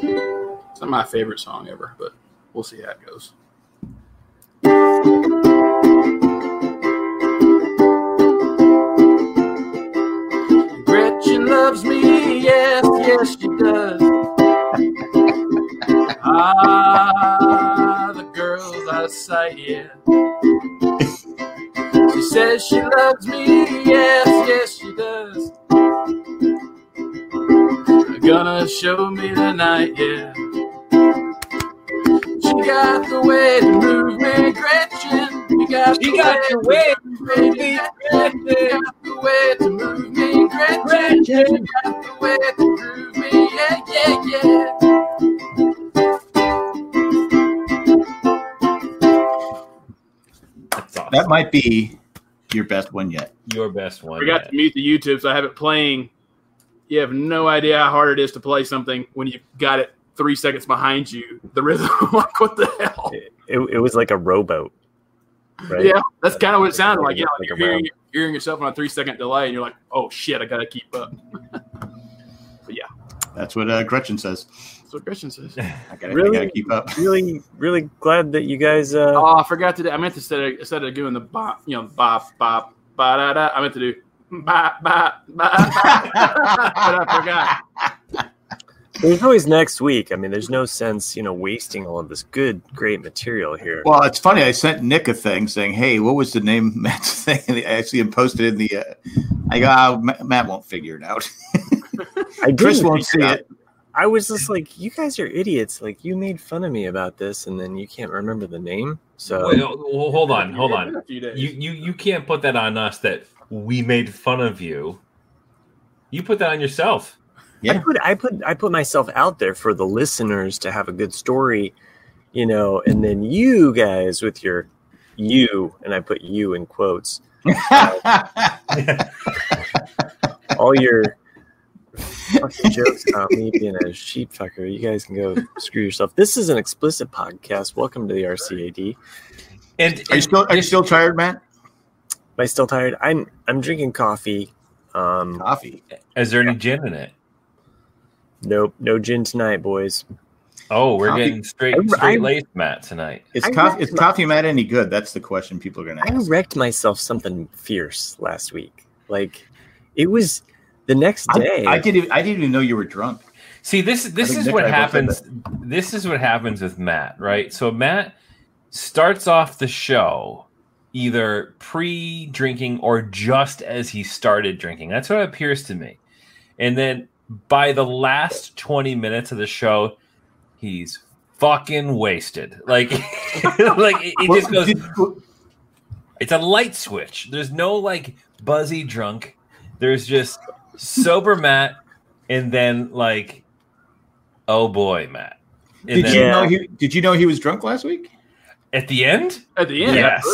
It's not my favorite song ever, but we'll see how it goes. Gretchen loves me, yes, yes, she does. Ah, the girl's out of sight, yeah. She says she loves me, yes, yes, she does. Gonna show me tonight, yeah. She got the way to move me, Gretchen. You got the way to move me, Gretchen. You got the way to move me, Gretchen. You got the way to move me, yeah, yeah, yeah. That's awesome. That might be your best one yet. Your best one. I forgot to mute the YouTube, so I have it playing. You have no idea how hard it is to play something when you've got it 3 seconds behind you. The rhythm, like, what the hell? It was like a rowboat, right? Yeah, that's kind of what it sounded like. Yeah, Like you're hearing yourself on a 3-second delay, and you're like, "Oh shit, I gotta keep up." But yeah, that's what Gretchen says. that's what Gretchen says. I gotta keep up. Really, really glad that you guys. Oh, I forgot to do. I meant to instead of doing the bop, bop, bop, ba da da. I meant to do bop, bop, bop, bop. But I forgot. There's always next week. I mean, there's no sense, wasting all of this great material here. Well, it's funny. I sent Nick a thing saying, "Hey, what was the name of Matt's thing?" And I see him posted in the. I go, Matt won't figure it out. Chris won't see it. I was just like, you guys are idiots. Like, you made fun of me about this, and then you can't remember the name. So, well, hold on. You can't put that on us that we made fun of you. You put that on yourself. Yeah. I put myself out there for the listeners to have a good story, and then you guys with your and I put you in quotes. All your fucking jokes about me being a sheep fucker. You guys can go screw yourself. This is an explicit podcast. Welcome to the RCAD. And are you still tired, Matt? Am I still tired? I'm drinking coffee. Coffee. Is there any gin in it? Nope, no gin tonight, boys. Oh, we're getting straight laced Matt tonight. Is coffee Matt any good? That's the question people are going to ask. I wrecked myself something fierce last week. Like, it was the next day. I didn't even know you were drunk. See, this is what happens. This is what happens with Matt, right? So Matt starts off the show either pre-drinking or just as he started drinking. That's what it appears to me. And then by the last 20 minutes of the show, he's fucking wasted. Like, it just goes. It's a light switch. There's no like buzzy drunk. There's just sober Matt, and then like, oh boy, Matt. Did you know he was drunk last week? At the end? At the end, yes,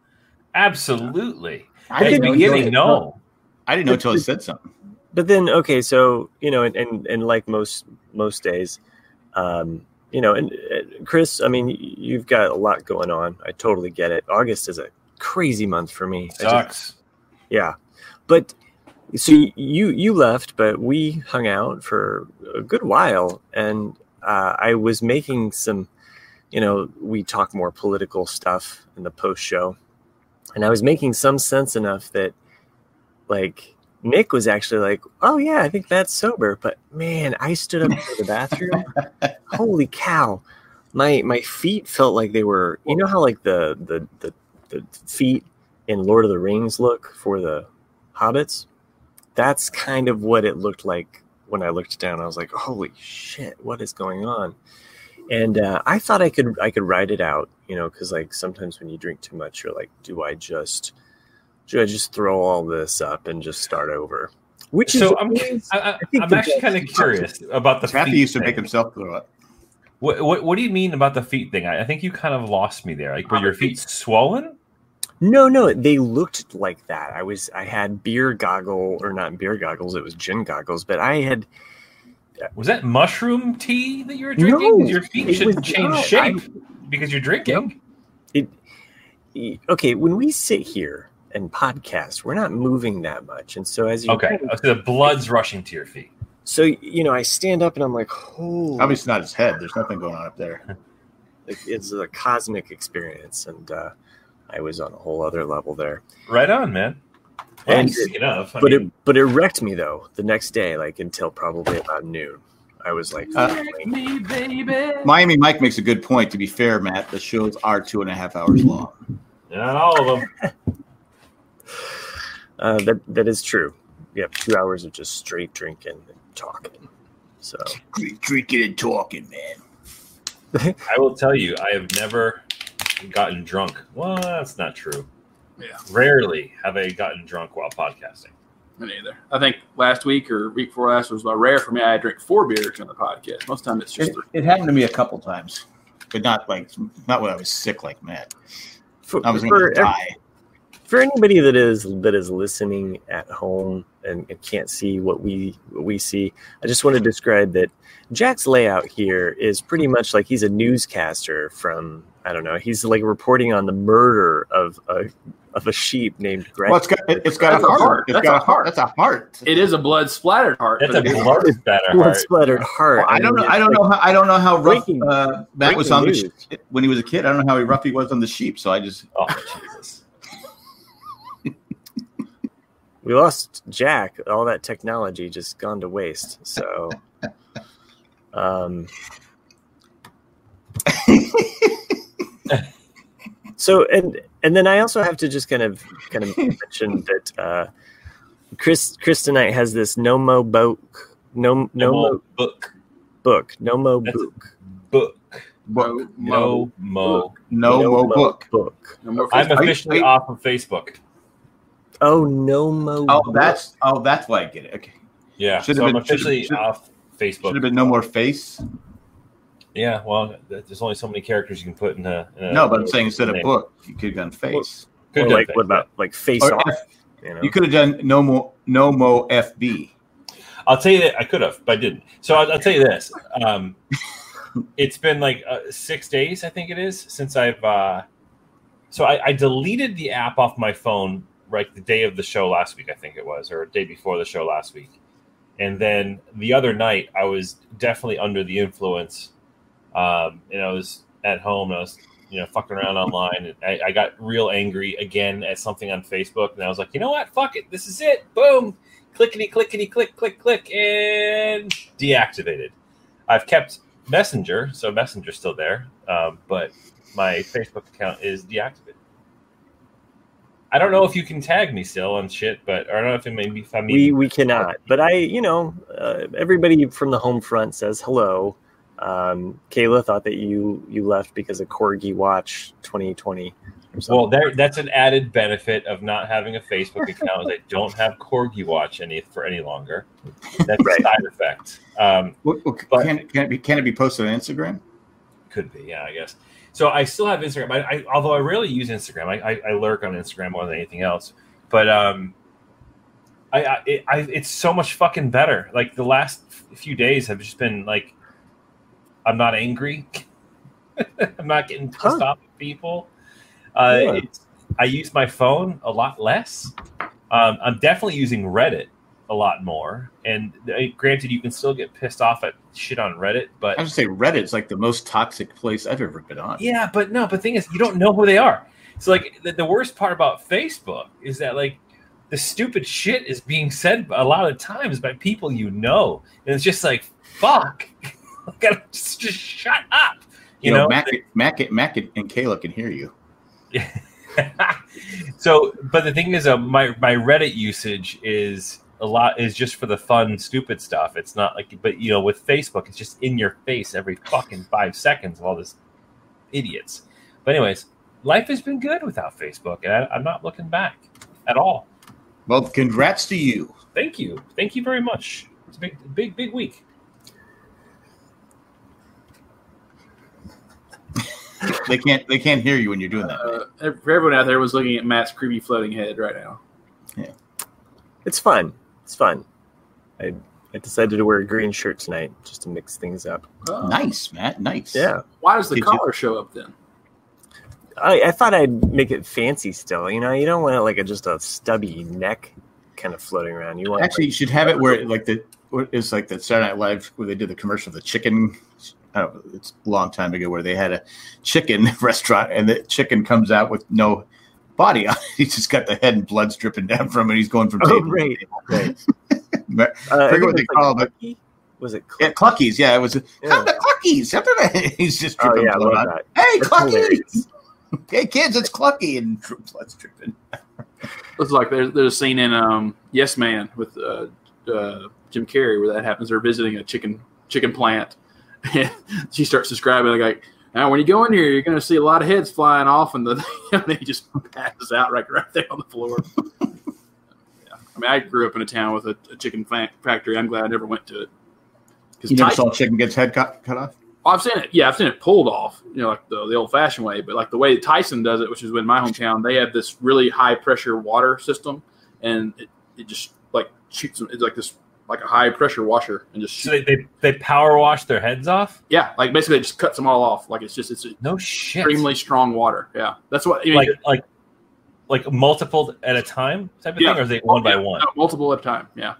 absolutely. At the beginning, no. I didn't know until he said something. But then, okay, so and like most days, and Chris, I mean, you've got a lot going on. I totally get it. August is a crazy month for me. Sucks. Yeah, but so you left, but we hung out for a good while, and I was making some, we talk more political stuff in the post show, and I was making some sense enough that, like, Nick was actually like, "Oh yeah, I think that's sober." But man, I stood up to the bathroom. Holy cow, my feet felt like they were. You know how like the feet in Lord of the Rings look for the hobbits? That's kind of what it looked like when I looked down. I was like, "Holy shit, what is going on?" And I thought I could ride it out, because like sometimes when you drink too much, you're like, "Do I just throw all this up and just start over?" Which is I'm actually kind of curious about the Kathy feet used to thing. make himself throw up. What do you mean about the feet thing? I think you kind of lost me there. Like, were your feet swollen? No, they looked like that. I had beer goggle, or not beer goggles, it was gin goggles, but I had. Was that mushroom tea that you were drinking? No, your feet should change shape because you're drinking. Okay, when we sit here and podcast, we're not moving that much, and so as you so the blood's rushing to your feet. So, I stand up and I'm like, oh. Obviously not his head. There's nothing going on up there. It's a cosmic experience, and I was on a whole other level there. Right on, man. And But it wrecked me though the next day, like until probably about noon. I was like, me, baby. Miami Mike makes a good point. To be fair, Matt, the shows are 2.5 hours long. not all of them. that is true. Yep, 2 hours of just straight drinking and talking. So Drinking and talking, man. I will tell you, I have never gotten drunk. Well, that's not true. Yeah, Rarely have I gotten drunk while podcasting. me neither. I think last week or week before last was rare for me. I drank 4 beers on the podcast. Most of the time it's just 3. It happened to me a couple times, but not when I was sick like Matt. I was going to die. For anybody that is listening at home and can't see what we see, I just want to describe that Jack's layout here is pretty much like he's a newscaster from, I don't know, he's like reporting on the murder of a sheep named Greg. Well, it's got a heart. It's got a heart. That's a heart. It is a blood splattered heart. That's a blood splattered Blood heart. splattered heart. Well, I don't know how rough Matt was on news. when he was a kid. I don't know how rough he was on the sheep. So I just Oh, Jesus. We lost Jack. All that technology just gone to waste. So, so and then I also have to just kind of mention that Chris tonight has this Nomo book. No book. I'm officially off of Facebook. Oh, Nomo. Oh, that's why I get it. Okay. Yeah, I'm officially off Facebook. Should have been no more face. Yeah, well, there's only so many characters you can put in a no, but I'm saying instead of book, you could have done face. Or like, what about like face or off? You could have done no more FB. I'll tell you that I could have, but I didn't. So I'll tell you this. It's been like 6 days, I think it is, since I've. So I deleted the app off my phone like the day of the show last week, I think it was, or a day before the show last week. And then the other night, I was definitely under the influence. And I was at home, and I was, fucking around online. And I got real angry again at something on Facebook. And I was like, you know what? Fuck it. This is it. Boom. Clickety, clickety, click, click, click. And deactivated. I've kept Messenger, so Messenger's still there. But my Facebook account is deactivated. I don't know if you can tag me still on shit, but I don't know if it may be. We cannot. But everybody from the home front says hello. Kayla thought that you left because of Corgi Watch 2020. Well, that's an added benefit of not having a Facebook account. I don't have Corgi Watch any longer. That's a side effect. Can it be posted on Instagram? Could be, yeah, I guess. So I still have Instagram. Although I rarely use Instagram. I lurk on Instagram more than anything else. But it's so much fucking better. Like the last few days have just been like, I'm not angry. I'm not getting pissed off at people. I use my phone a lot less. I'm definitely using Reddit a lot more. And granted, you can still get pissed off at shit on Reddit, but I would say Reddit's like the most toxic place I've ever been on. Yeah, but the thing is, you don't know who they are. So like the worst part about Facebook is that like the stupid shit is being said a lot of times by people and it's just like fuck. Just shut up. You know, Mac and Kayla can hear you. So, but the thing is, my Reddit usage is just for the fun, stupid stuff. It's not like, but with Facebook, it's just in your face every fucking 5 seconds of all this idiots. But anyways, life has been good without Facebook, and I'm not looking back at all. Well, congrats to you. Thank you very much. It's a big week. They can't hear you when you're doing that. For everyone out there was looking at Matt's creepy floating head right now. Yeah, it's fun. I decided to wear a green shirt tonight just to mix things up. Oh. Nice, Matt. Nice. Yeah. Why does the collar show up then? I thought I'd make it fancy still. You don't want it like just a stubby neck kind of floating around. You want you should have it where like it's like that Saturday Night Live where they did the commercial of the chicken. I don't know, it's a long time ago where they had a chicken restaurant and the chicken comes out with no body on it. He's just got the head and blood's dripping down from it. He's going from table to table. Right. I forget what they call it. Was it Yeah, Cluckies. Yeah, it was. Come to Cluckies. He's just dripping blood on. That. Hey, That's Cluckies. hilarious. Hey, kids, it's Clucky. And blood's dripping. Looks like there's a scene in Yes Man with Jim Carrey where that happens. They're visiting a chicken plant. And she starts describing like, now when you go in here, you're going to see a lot of heads flying off, and then he just passes out right there on the floor. Yeah. I mean, I grew up in a town with a chicken factory. I'm glad I never went to it. You never saw a chicken gets head cut off? Oh, I've seen it. Yeah, I've seen it pulled off, like the old-fashioned way. But like the way Tyson does it, which is in my hometown, they have this really high-pressure water system, and it just like shoots them. It's like this, like a high-pressure washer, and just so they power wash their heads off. Yeah, like basically it just cuts them all off. Like it's no shit. Extremely strong water. Yeah, that's what like multiple at a time type of thing, or is it one by one? No, multiple at a time. Yeah.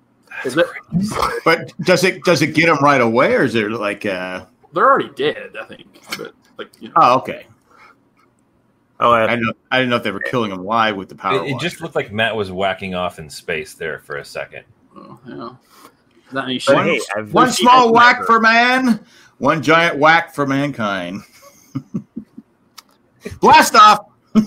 But does it get them right away, or is there like they're already dead? I think, but Oh, okay. Oh, I didn't know if they were killing them live with the power. It just looked like Matt was whacking off in space there for a second. Oh, yeah. Not any shit. One small whack for man, one giant whack for mankind. Blast off.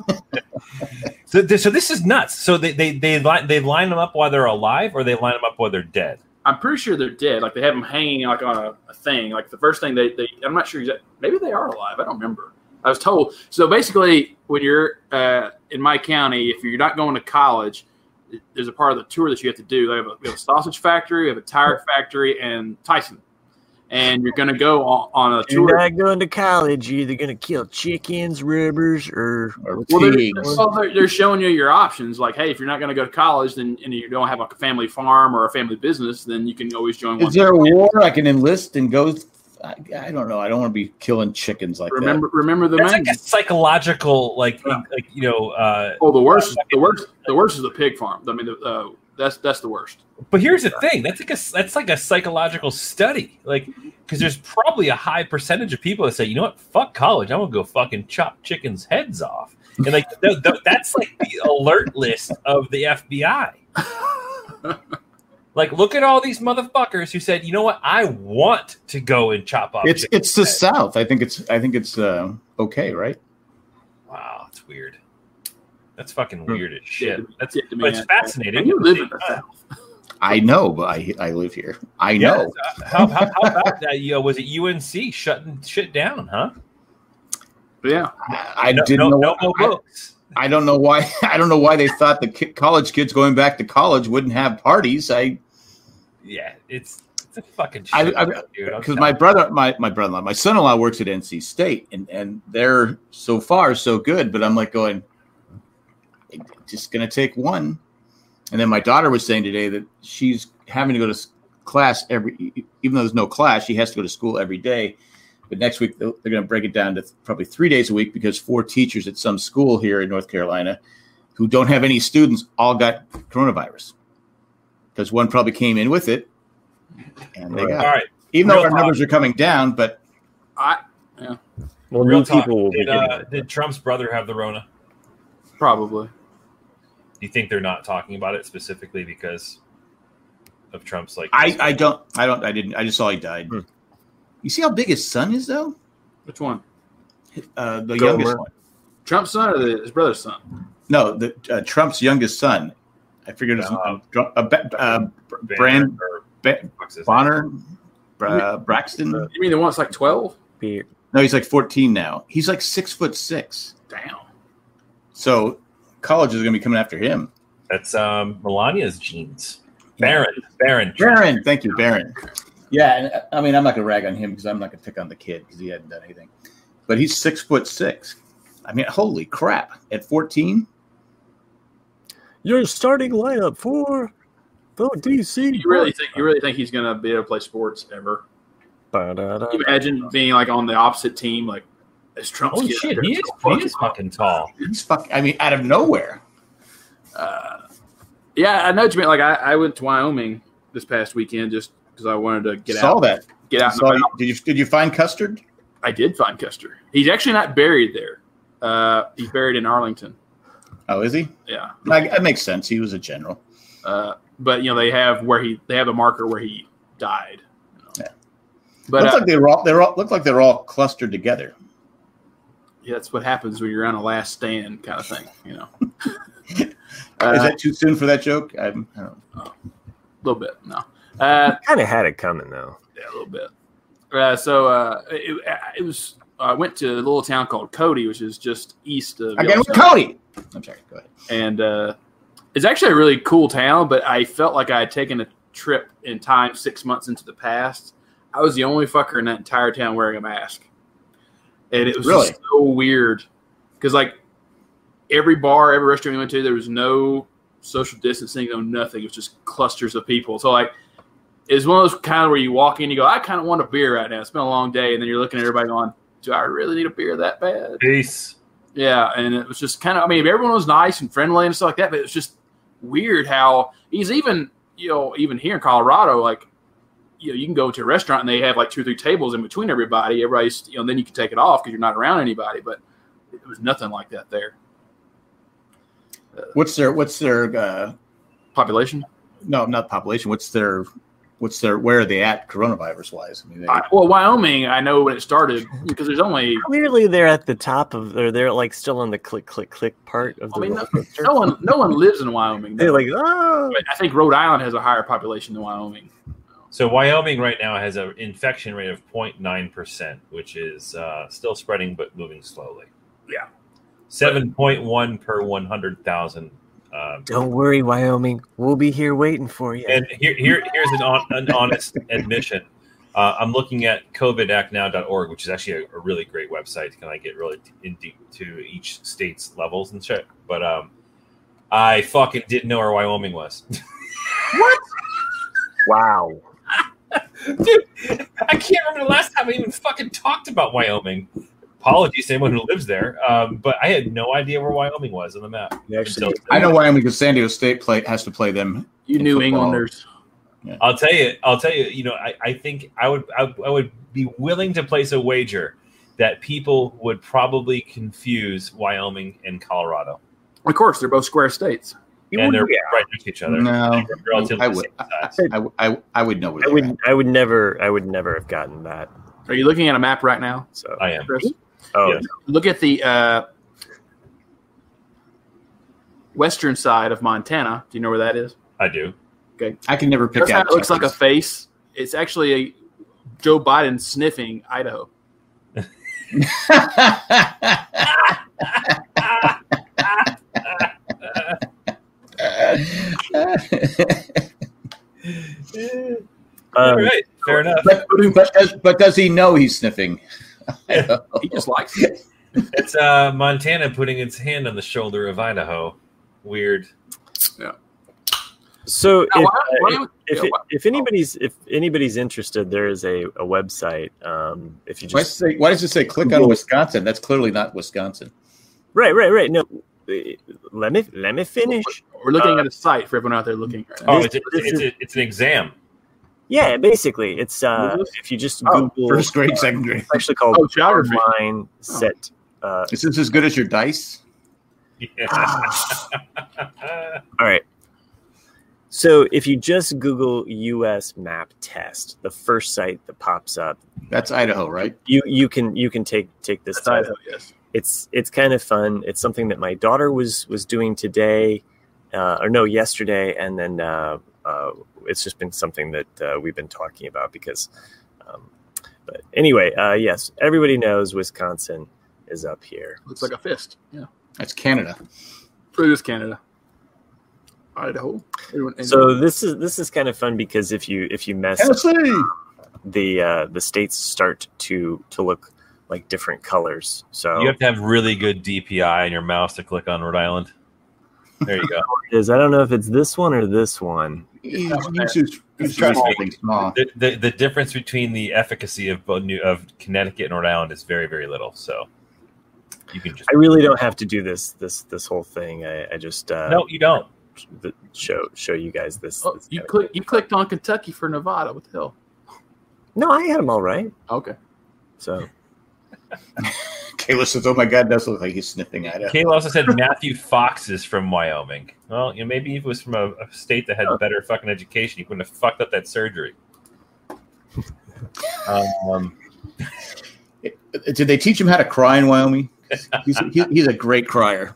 So this is nuts. So they line them up while they're alive, or they line them up while they're dead. I'm pretty sure they're dead. Like they have them hanging like on a thing. Like the first thing they I'm not sure exactly. Maybe they are alive. I don't remember. I was told. So basically, when you're in my county, if you're not going to college, there's a part of the tour that you have to do. We have a sausage factory, we have a tire factory, and Tyson. And you're going to go on a tour. You're not going to college. You're either going to kill chickens, rubbers, or pigs. They're showing you your options. Like, hey, if you're not going to go to college, and you don't have like a family farm or a family business, then you can always join. Is there a war I can enlist and go? I don't know. I don't want to be killing chickens like that. Remember the That's like a psychological, Oh, the worst is the pig farm. I mean, that's the worst. But here's the thing: that's like a psychological study, like because there's probably a high percentage of people that say, you know what, fuck college, I'm gonna go fucking chop chickens' heads off, and like that's like the alert list of the FBI. Like, look at all these motherfuckers who said, you know what, I want to go and chop off. It's the South. I think it's okay, right? Wow, it's weird. That's fucking weird as shit. But it's fascinating. You live in the South. I know, but I live here. I know. How about that? Was it UNC shutting shit down, huh? Yeah. I didn't know. I don't know why. I don't know why they thought the college kids going back to college wouldn't have parties. Yeah, it's a fucking shit. Because my brother-in-law, my son-in-law works at NC State, and they're so far so good. But I'm like going, just going to take one. And then my daughter was saying today that she's having to go to class even though there's no class, she has to go to school every day. But next week, they're going to break it down to probably 3 days a week because 4 teachers at some school here in North Carolina who don't have any students all got coronavirus. Because one probably came in with it, and they got it. Right. Even though our numbers are coming down, but Well, Real new talk. people will be getting it. Did Trump's brother have the Rona? Probably. Do you think they're not talking about it specifically because of Trump's like? I didn't. I just saw he died. You see how big his son is, though? Which one? The youngest one. Trump's son or his brother's son? No, Trump's youngest son. I figured his name. Bonner, Braxton. You mean the one that's like 12? No, he's like 14 now. He's like 6'6". Damn. So college is going to be coming after him. That's Melania's genes. Barron. Thank you, Barron. Yeah, and I mean, I'm not going to rag on him because I'm not going to pick on the kid because he hadn't done anything. But he's 6'6". I mean, holy crap! At 14, your starting lineup for the DC. You really think he's going to be able to play sports ever? Can you imagine being like on the opposite team, like as Trump's Holy shit, he is fucking tall. He's fucking. I mean, out of nowhere. Yeah, I know what you mean. Like I went to Wyoming this past weekend just because I wanted to get Saw out. that. Get out. And about. Did you find Custard? I did find Custer. He's actually not buried there. He's buried in Arlington. Oh, is he? Yeah, That makes sense. He was a general. but they have a marker where he died. Yeah. But looks like they're all clustered together. Yeah, that's what happens when you're on a last stand kind of thing. Is that too soon for that joke? I don't know. A little bit. No. Kind of had it coming though. Yeah, a little bit. It was. I went to a little town called Cody, which is just east of. Again with Cody. I'm sorry. Go ahead. And it's actually a really cool town, but I felt like I had taken a trip in time 6 months into the past. I was the only fucker in that entire town wearing a mask, and it was really just so weird because every bar, every restaurant we went to, there was no social distancing, no nothing. It was just clusters of people. So it's one of those kind of where you walk in, you go, I kind of want a beer right now. It's been a long day, and then you're looking at everybody going, do I really need a beer that bad? Peace. Yeah, and it was just kind of, everyone was nice and friendly and stuff like that, but it was just weird how he's even here in Colorado, you can go to a restaurant and they have 2 or 3 tables in between everybody. Everybody's, and then you can take it off because you're not around anybody, but it was nothing like that there. What's their population? No, not population. Where are they at coronavirus wise? Wyoming, I know when it started because there's only clearly they're at the top of they're still on the click part of the no one lives in Wyoming. They're oh. I think Rhode Island has a higher population than Wyoming. So Wyoming right now has an infection rate of 0.9%, which is still spreading but moving slowly. Yeah. 7.1 per 100,000. Don't worry, Wyoming. We'll be here waiting for you. And here's an honest admission. I'm looking at covidactnow.org, which is actually a really great website. Can I get really in deep to each state's levels and shit? But I fucking didn't know where Wyoming was. What? Wow. Dude, I can't remember the last time I even fucking talked about Wyoming. Apologies to anyone who lives there, but I had no idea where Wyoming was on the map. I know Wyoming because San Diego State has to play them. You New Englanders. Yeah. I'll tell you. I think I would be willing to place a wager that people would probably confuse Wyoming and Colorado. Of course, they're both square states. And they're right next to each other. No, I would know. I would never have gotten that. Are you looking at a map right now? So I am. Chris? Oh, yes. Look at the western side of Montana. Do you know where that is? I do. Okay. I can never pick out. It looks like a face. It's actually Joe Biden sniffing Idaho. All right, fair enough. But does he know he's sniffing? He just likes it. It's Montana putting its hand on the shoulder of Idaho. Weird. Yeah. So if anybody's interested, there is a website. If you just why does it say click on Wisconsin? That's clearly not Wisconsin. Right. No, let me finish. We're looking at a site for everyone out there looking. Right now. Oh, it's an exam. Yeah, basically, it's if you just Google first grade, second grade. It's actually called geography. Online Set. Is this as good as your dice? Yeah. All right. So if you just Google U.S. map test, the first site that pops up, that's Idaho, right? You can take this. That's Idaho, yes. It's kind of fun. It's something that my daughter was doing today, yesterday, and then it's just been something that we've been talking about because. But anyway, yes, everybody knows Wisconsin is up here. Looks like a fist. Yeah, that's Canada. It is Canada. Idaho. So this is kind of fun because if you mess Tennessee, the states start to look like different colors. So you have to have really good DPI on your mouse to click on Rhode Island. There you go. I don't know if it's this one or this one. The difference between the efficacy of Connecticut and Rhode Island is very, very little. So you can just. I really don't have to do this whole thing. I just no, you don't. show you guys this. Oh, this you clicked on Kentucky for Nevada. What the hell? No, I had them all right. Okay. So Kayla says, "Oh my God, does look like he's sniffing at it." Kayla also said Matthew Fox is from Wyoming. Well, maybe if it was from a state that had better fucking education, he wouldn't have fucked up that surgery. Did they teach him how to cry in Wyoming? He's a great crier.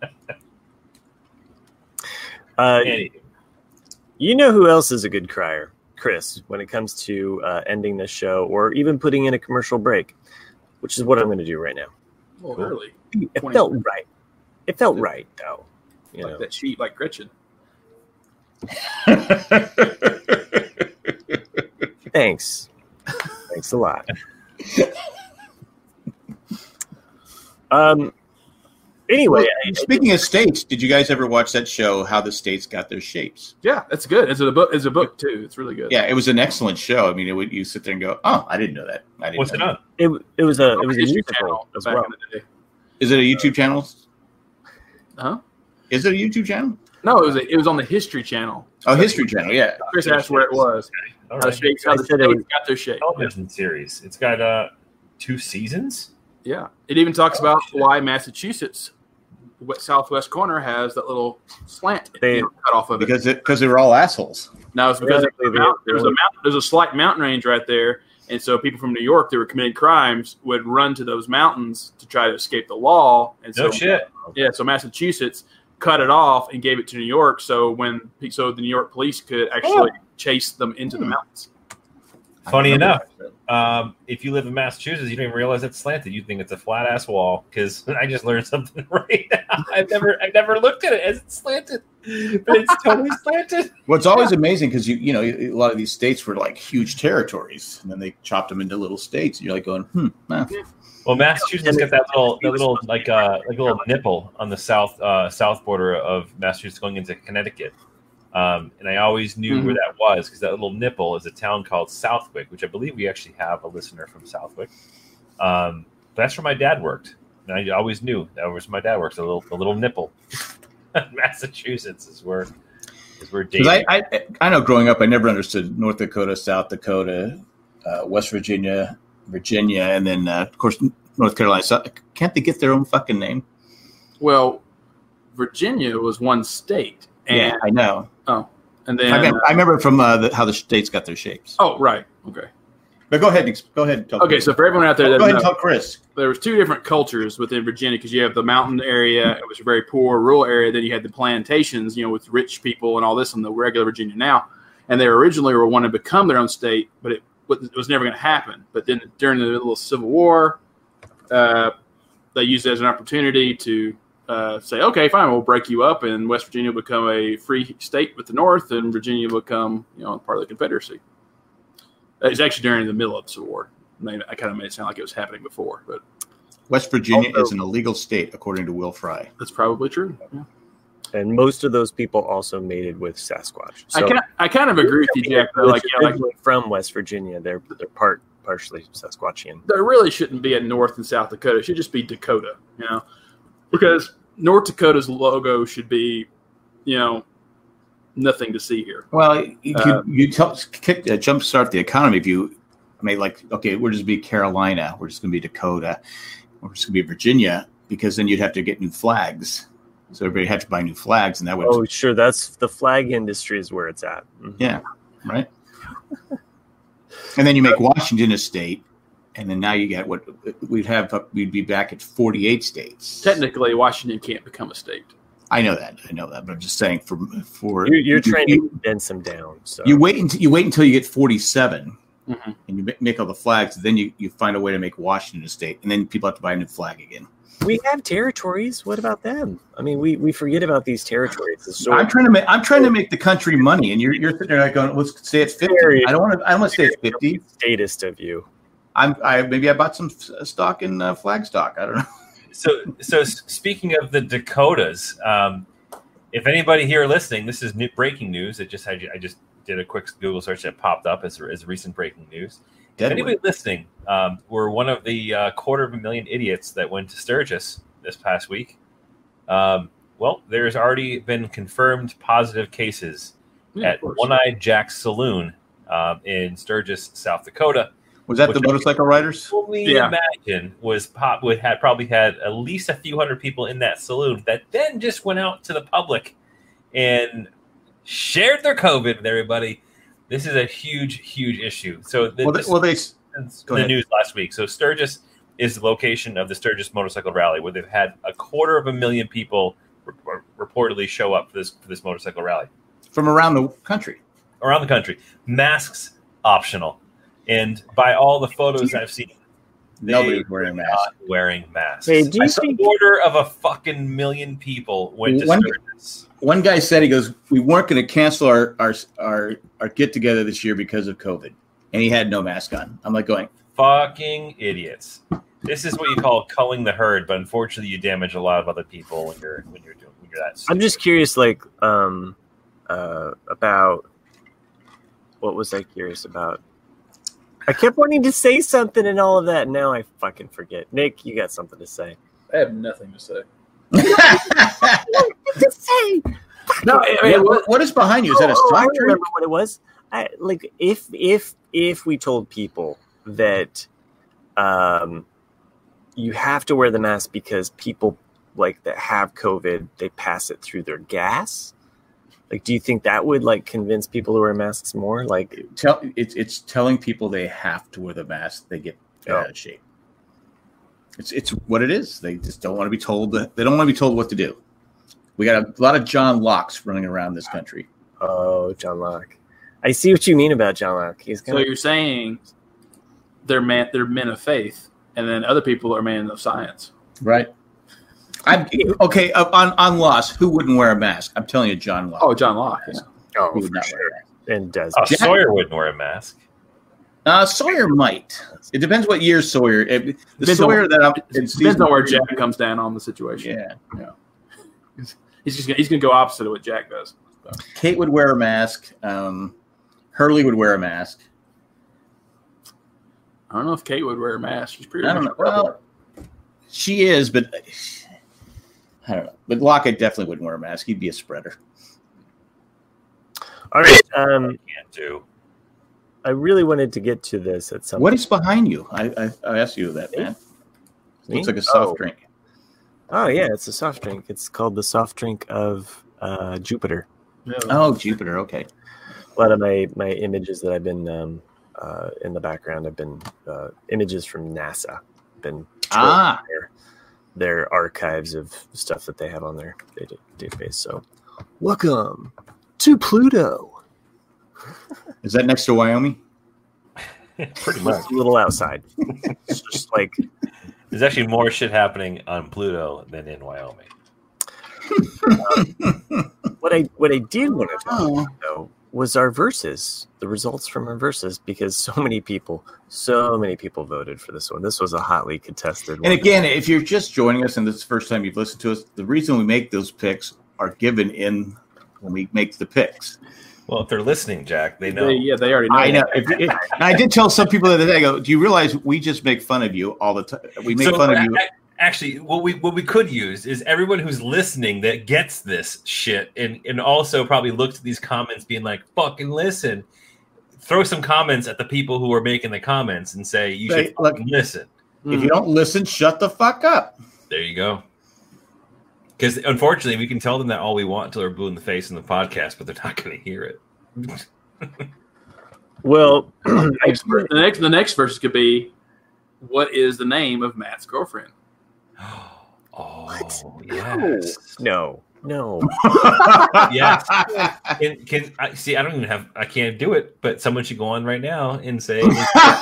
You know who else is a good crier? Chris, when it comes to ending this show or even putting in a commercial break, which is what I'm going to do right now. Well, early. It felt right. It felt right, though. Like that sheet, like Gretchen. Thanks. Thanks a lot. Anyway, speaking of states, did you guys ever watch that show, How the States Got Their Shapes? Yeah, that's good. It's a book too. It's really good. Yeah, it was an excellent show. I mean, you sit there and go, "Oh, I didn't know that." What's it on? It was a History musical Channel as back well. in the day. Is it a YouTube channel? Huh? Is it a YouTube channel? No, it was on the History Channel. Oh, History Channel. Yeah. Chris asked where it was. All How right. the states got their shape. Television series. It's got 2 seasons. Yeah, it even talks about why Massachusetts, southwest corner, has that little slant cut off of it. Because they were all assholes. No, it's because there's a slight mountain range right there, and so people from New York that were committing crimes would run to those mountains to try to escape the law. And so, yeah, so Massachusetts cut it off and gave it to New York, so the New York police could actually chase them into the mountains. Funny enough, if you live in Massachusetts, you don't even realize it's slanted. You think it's a flat ass wall because I just learned something right now. I've never looked at it as it's slanted, but it's totally slanted. Well, it's always amazing because you know a lot of these states were like huge territories, and then they chopped them into little states. And you're like going, Nah. Well, Massachusetts got that little little nipple on the south border of Massachusetts going into Connecticut. And I always knew where that was because that little nipple is a town called Southwick, which I believe we actually have a listener from Southwick. That's where my dad worked. And I always knew that was where my dad worked, the little nipple. Massachusetts is where Dave. I know growing up, I never understood North Dakota, South Dakota, West Virginia, and then, of course, North Carolina. So, can't they get their own fucking name? Well, Virginia was one state. And, yeah, I know. Oh, and then I remember from how the states got their shapes. Oh, right. Okay. But go ahead. And tell okay, so for everyone out there that go ahead and tell Chris. There was 2 different cultures within Virginia because you have the mountain area, it was a very poor rural area. Then you had the plantations, with rich people and all this in the regular Virginia now. And they originally were wanting to become their own state, but it was never going to happen. But then during the little Civil War, they used it as an opportunity to say, okay, fine, we'll break you up, and West Virginia will become a free state with the North, and Virginia will become, part of the Confederacy. It's actually during the middle of the Civil War. I kind of made it sound like it was happening before, but West Virginia is an illegal state, according to Will Fry. That's probably true. Yeah. And most of those people also mated with Sasquatch. So I kind of agree with you, Jack. Though, like from West Virginia, they're partially Sasquatchian. There really shouldn't be a North and South Dakota. It should just be Dakota, because North Dakota's logo should be, nothing to see here. Well, you jumpstart the economy if you made we'll just be Carolina, we're just going to be Dakota, we're just going to be Virginia, because then you'd have to get new flags. So everybody had to buy new flags, and that would. Oh, sure, that's the flag industry is where it's at. Mm-hmm. Yeah, right. And then you make Washington a state, and then now you get what we'd be back at 48 states. Technically, Washington can't become a state. I know that, but I'm just saying for you're trying to condense them down. So you wait until you get 47, and you make all the flags. Then you find a way to make Washington a state, and then people have to buy a new flag again. We have territories. What about them? I mean, we forget about these territories. So I'm trying to make the country money, and you're sitting there like going, let's say it's 50. I don't want to say it's 50. Statist of you. Maybe I bought some stock in flag stock. I don't know. So speaking of the Dakotas, if anybody here listening, this is breaking news. I just did a quick Google search that popped up as recent breaking news. If anybody listening, we're one of the 250,000 idiots that went to Sturgis this past week. Well, there's already been confirmed positive cases at One-Eyed Jack's Saloon in Sturgis, South Dakota. Was that the motorcycle riders? Imagine had probably had at least a few hundred people in that saloon that then just went out to the public and shared their COVID with everybody. This is a huge, huge issue. So the news last week. So Sturgis is the location of the Sturgis Motorcycle Rally, where they've had 250,000 people reportedly show up for this motorcycle rally from around the country. Around the country, masks optional. And by all the photos I've seen, nobody's wearing masks. Hey, do you think order of 1,000,000 people went to Sturgis? One guy said, he goes, we weren't going to cancel our get together this year because of COVID, and he had no mask on. I'm like going, fucking idiots. This is what you call culling the herd, but unfortunately, you damage a lot of other people when you're that. I'm just curious, like, about what was I curious about? I kept wanting to say something and all of that. And now I fucking forget. Nick, you got something to say? I have nothing to say. No, what is behind you? Is that a sock I drink? remember what it was. If we told people that you have to wear the mask because people like that have COVID, they pass it through their gas. Like, do you think that would like convince people to wear masks more? Like, it's telling people they have to wear the mask. They get out of shape. It's what it is. They just don't want to be told that. They don't want to be told what to do. We got a lot of John Locke's running around this country. Oh, John Locke. I see what you mean about John Locke. So you're saying they're men of faith, and then other people are men of science, right? Okay. On loss, who wouldn't wear a mask? I'm telling you, John Locke. Oh, John Locke. Yeah. Oh, for sure. And does Sawyer wouldn't wear a mask. Sawyer might. It depends what year Sawyer. Depends on where Jack comes down on the situation. Yeah. He's gonna go opposite of what Jack does. So. Kate would wear a mask. Hurley would wear a mask. I don't know if Kate would wear a mask. She's pretty. I don't know. Well, she is, but I don't know. But Lockett definitely wouldn't wear a mask. He'd be a spreader. All right. Can't do. I really wanted to get to this at some. What is behind you? I asked you that, man. Looks like a soft drink. Oh yeah, it's a soft drink. It's called the soft drink of Jupiter. Oh, Jupiter. Okay. A lot of my images that I've been in the background have been images from NASA. Been their archives of stuff that they have on their database. So, welcome to Pluto. Is that next to Wyoming? Pretty much. It's a little outside. It's just like there's actually more shit happening on Pluto than in Wyoming. What I did want to talk about, though, was our verses, the results from our verses, because so many people voted for this one. This was a hotly contested one. And again, if you're just joining us and this is the first time you've listened to us, the reason we make those picks are given in when we make the picks. Well, if they're listening, Jack, they know. They already know. I know. I did tell some people the other day, I go, do you realize we just make fun of you all the time? We make fun of you. Actually, what we could use is everyone who's listening that gets this shit and also probably looks at these comments being like, fucking listen. Throw some comments at the people who are making the comments and say, you should listen. If you don't listen, shut the fuck up. There you go. Because unfortunately, we can tell them that all we want until they're blue in the face in the podcast, but they're not going to hear it. Well, the next verse could be, what is the name of Matt's girlfriend? Oh, what? Yes. No. Yes. Can I see? I don't even have. I can't do it. But someone should go on right now and say, "You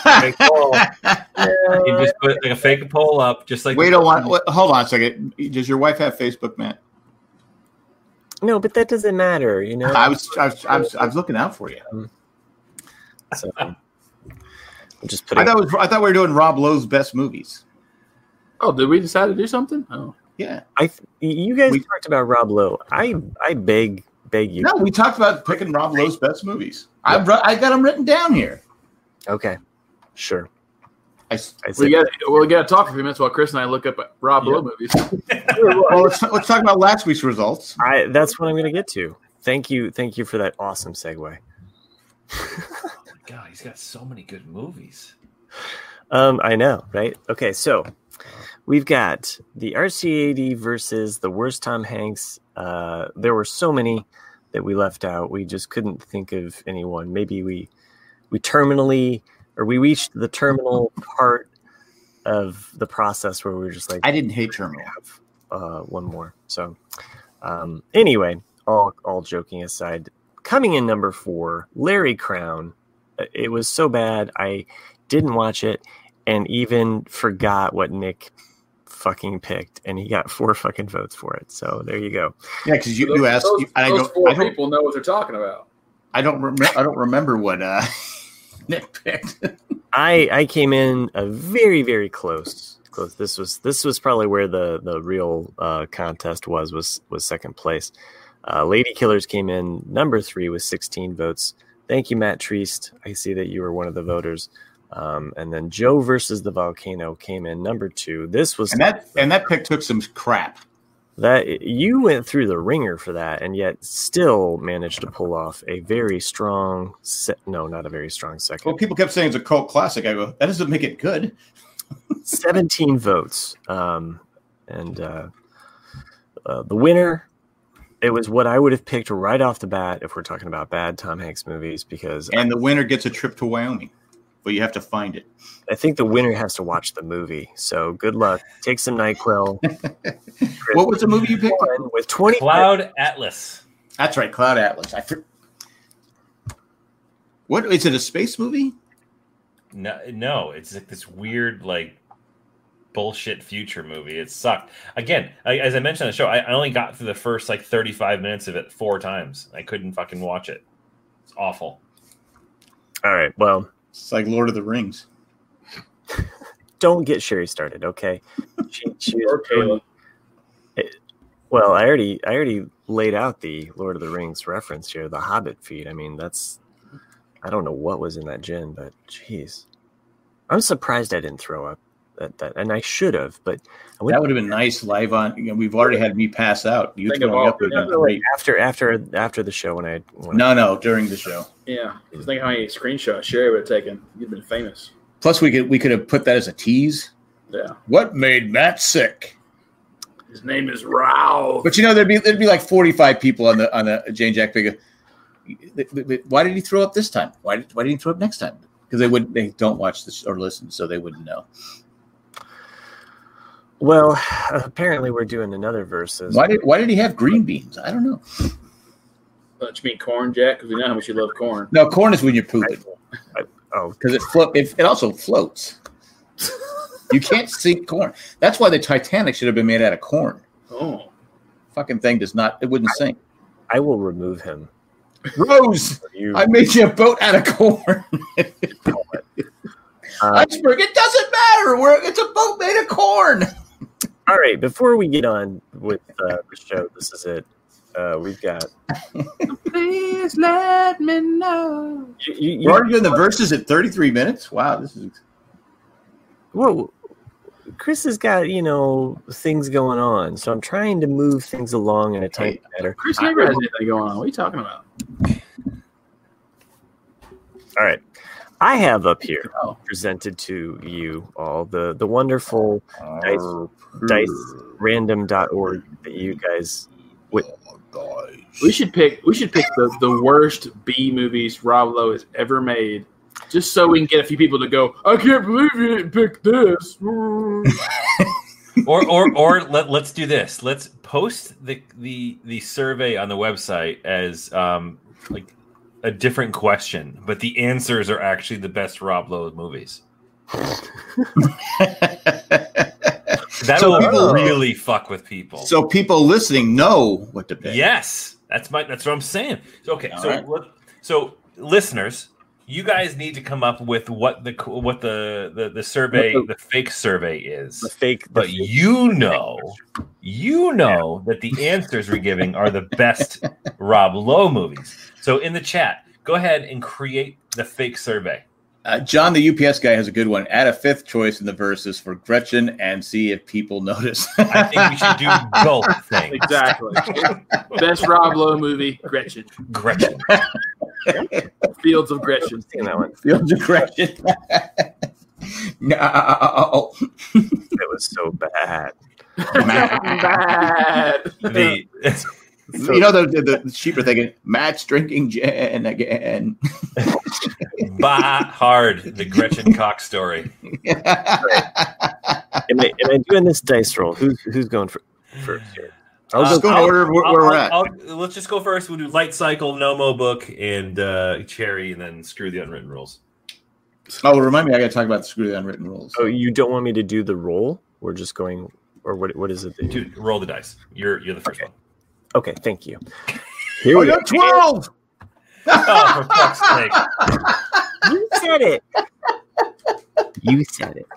just put like a fake poll up, just like." Hold on a second. Does your wife have Facebook, Matt? No, but that doesn't matter. You know, I was looking out for you. So I'm just putting. I thought we were doing Rob Lowe's best movies. Oh, did we decide to do something? Oh. Yeah, you guys talked about Rob Lowe. I beg you. No, we talked about picking Rob Lowe's best movies. I got them written down here. Okay, sure. We got to talk for a few minutes while Chris and I look up Rob Lowe movies. Well, let's talk about last week's results. That's what I'm going to get to. Thank you for that awesome segue. God, he's got so many good movies. I know, right? Okay, so we've got the RC80 versus the worst Tom Hanks. There were so many that we left out. We just couldn't think of anyone. Maybe we reached the terminal part of the process where we were just like, I didn't hate terminal. One more. So anyway, all joking aside, coming in number 4, Larry Crown. It was so bad I didn't watch it and even forgot what Nick fucking picked, and he got 4 fucking votes for it. So there you go. Yeah, because you asked. Those 4 people know what they're talking about. I don't remember what Nick picked. I came in a very, very close. This was probably where the real contest was second place. Lady Killers came in number 3 with 16 votes. Thank you, Matt Treist. I see that you were one of the voters. And then Joe versus the Volcano came in number 2. This was and that pick took some crap. That you went through the ringer for that, and yet still managed to pull off a very strong. Not a very strong second. Well, people kept saying it's a cult classic. I go, that doesn't make it good. 17 votes, and the winner. It was what I would have picked right off the bat if we're talking about bad Tom Hanks movies, because the winner gets a trip to Wyoming, but you have to find it. I think the winner has to watch the movie. So good luck. Take some NyQuil. What was the movie you picked? With 20 Cloud Atlas. That's right, Cloud Atlas. What is it? A space movie? No, it's like this weird bullshit future movie. It sucked. Again, as I mentioned on the show, I only got through the first 35 minutes of it 4 times. I couldn't fucking watch it. It's awful. All right, well, it's like Lord of the Rings. Don't get Sherry started, okay? She okay. Well, I already laid out the Lord of the Rings reference here, the Hobbit feed. I mean, I don't know what was in that gin, but jeez, I'm surprised I didn't throw up that, and I should have. But that would have been nice live on. We've already had me pass out. You throwing up would have been great. After the show No, during the show. Yeah, just think how many screenshots Sherry would have taken. You'd been famous. Plus, we could have put that as a tease. Yeah. What made Matt sick? His name is Ralph. But there'd be like 45 people on the Jane Jack Bigger. Why did he throw up this time? Why did he throw up next time? Because they don't watch this or listen, so they wouldn't know. Well, apparently we're doing another versus. Why did he have green beans? I don't know. You mean corn, Jack? Because we know how much you love corn. No, corn is when you're pooping. Because it also floats. You can't sink corn. That's why the Titanic should have been made out of corn. Oh, fucking thing does not. It wouldn't sink. I will remove him. Rose, I made you a boat out of corn. Iceberg. It doesn't matter. It's a boat made of corn. All right. Before we get on with the show, this is it. We've got. Please let me know. We're already doing the verses at 33 minutes. Wow, this is. Well, Chris has got things going on, so I'm trying to move things along in a tight manner. Chris never has anything going on. What are you talking about? All right, I have up here presented to you all the wonderful dicerandom.org that you guys. We should pick the worst B movies Rob Lowe has ever made, just so we can get a few people to go, I can't believe you didn't pick this. or let's do this. Let's post the survey on the website as a different question, but the answers are actually the best Rob Lowe movies. That will really fuck with people. So people listening know what to pick. Yes, that's what I'm saying. Okay, so listeners, you guys need to come up with what the survey, the fake survey is. But you know that the answers we're giving are the best Rob Lowe movies. So in the chat, go ahead and create the fake survey. John, the UPS guy, has a good one. Add a fifth choice in the verses for Gretchen and see if people notice. I think we should do both things. Exactly. Best Rob Lowe movie, Gretchen. Gretchen. Fields of Gretchen. Seen that one. Fields of Gretchen. No. It was so bad. Bad. You know, the sheep are thinking, Matt's drinking gin again. Bah hard, the Gretchen Cox story. Am I doing this dice roll? Who's going first here? I'll just go in order of where we're at. Let's just go first. We'll do Light Cycle, Nomo Book, and Cherry, and then screw the unwritten rules. Oh, remind me, I got to talk about the screw the unwritten rules. Oh, you don't want me to do the roll? We're just going, or what is it? Dude, roll the dice. You're the first one. Okay, thank you. Here we go. 12! Oh, for fuck's sake. You said it. You said it.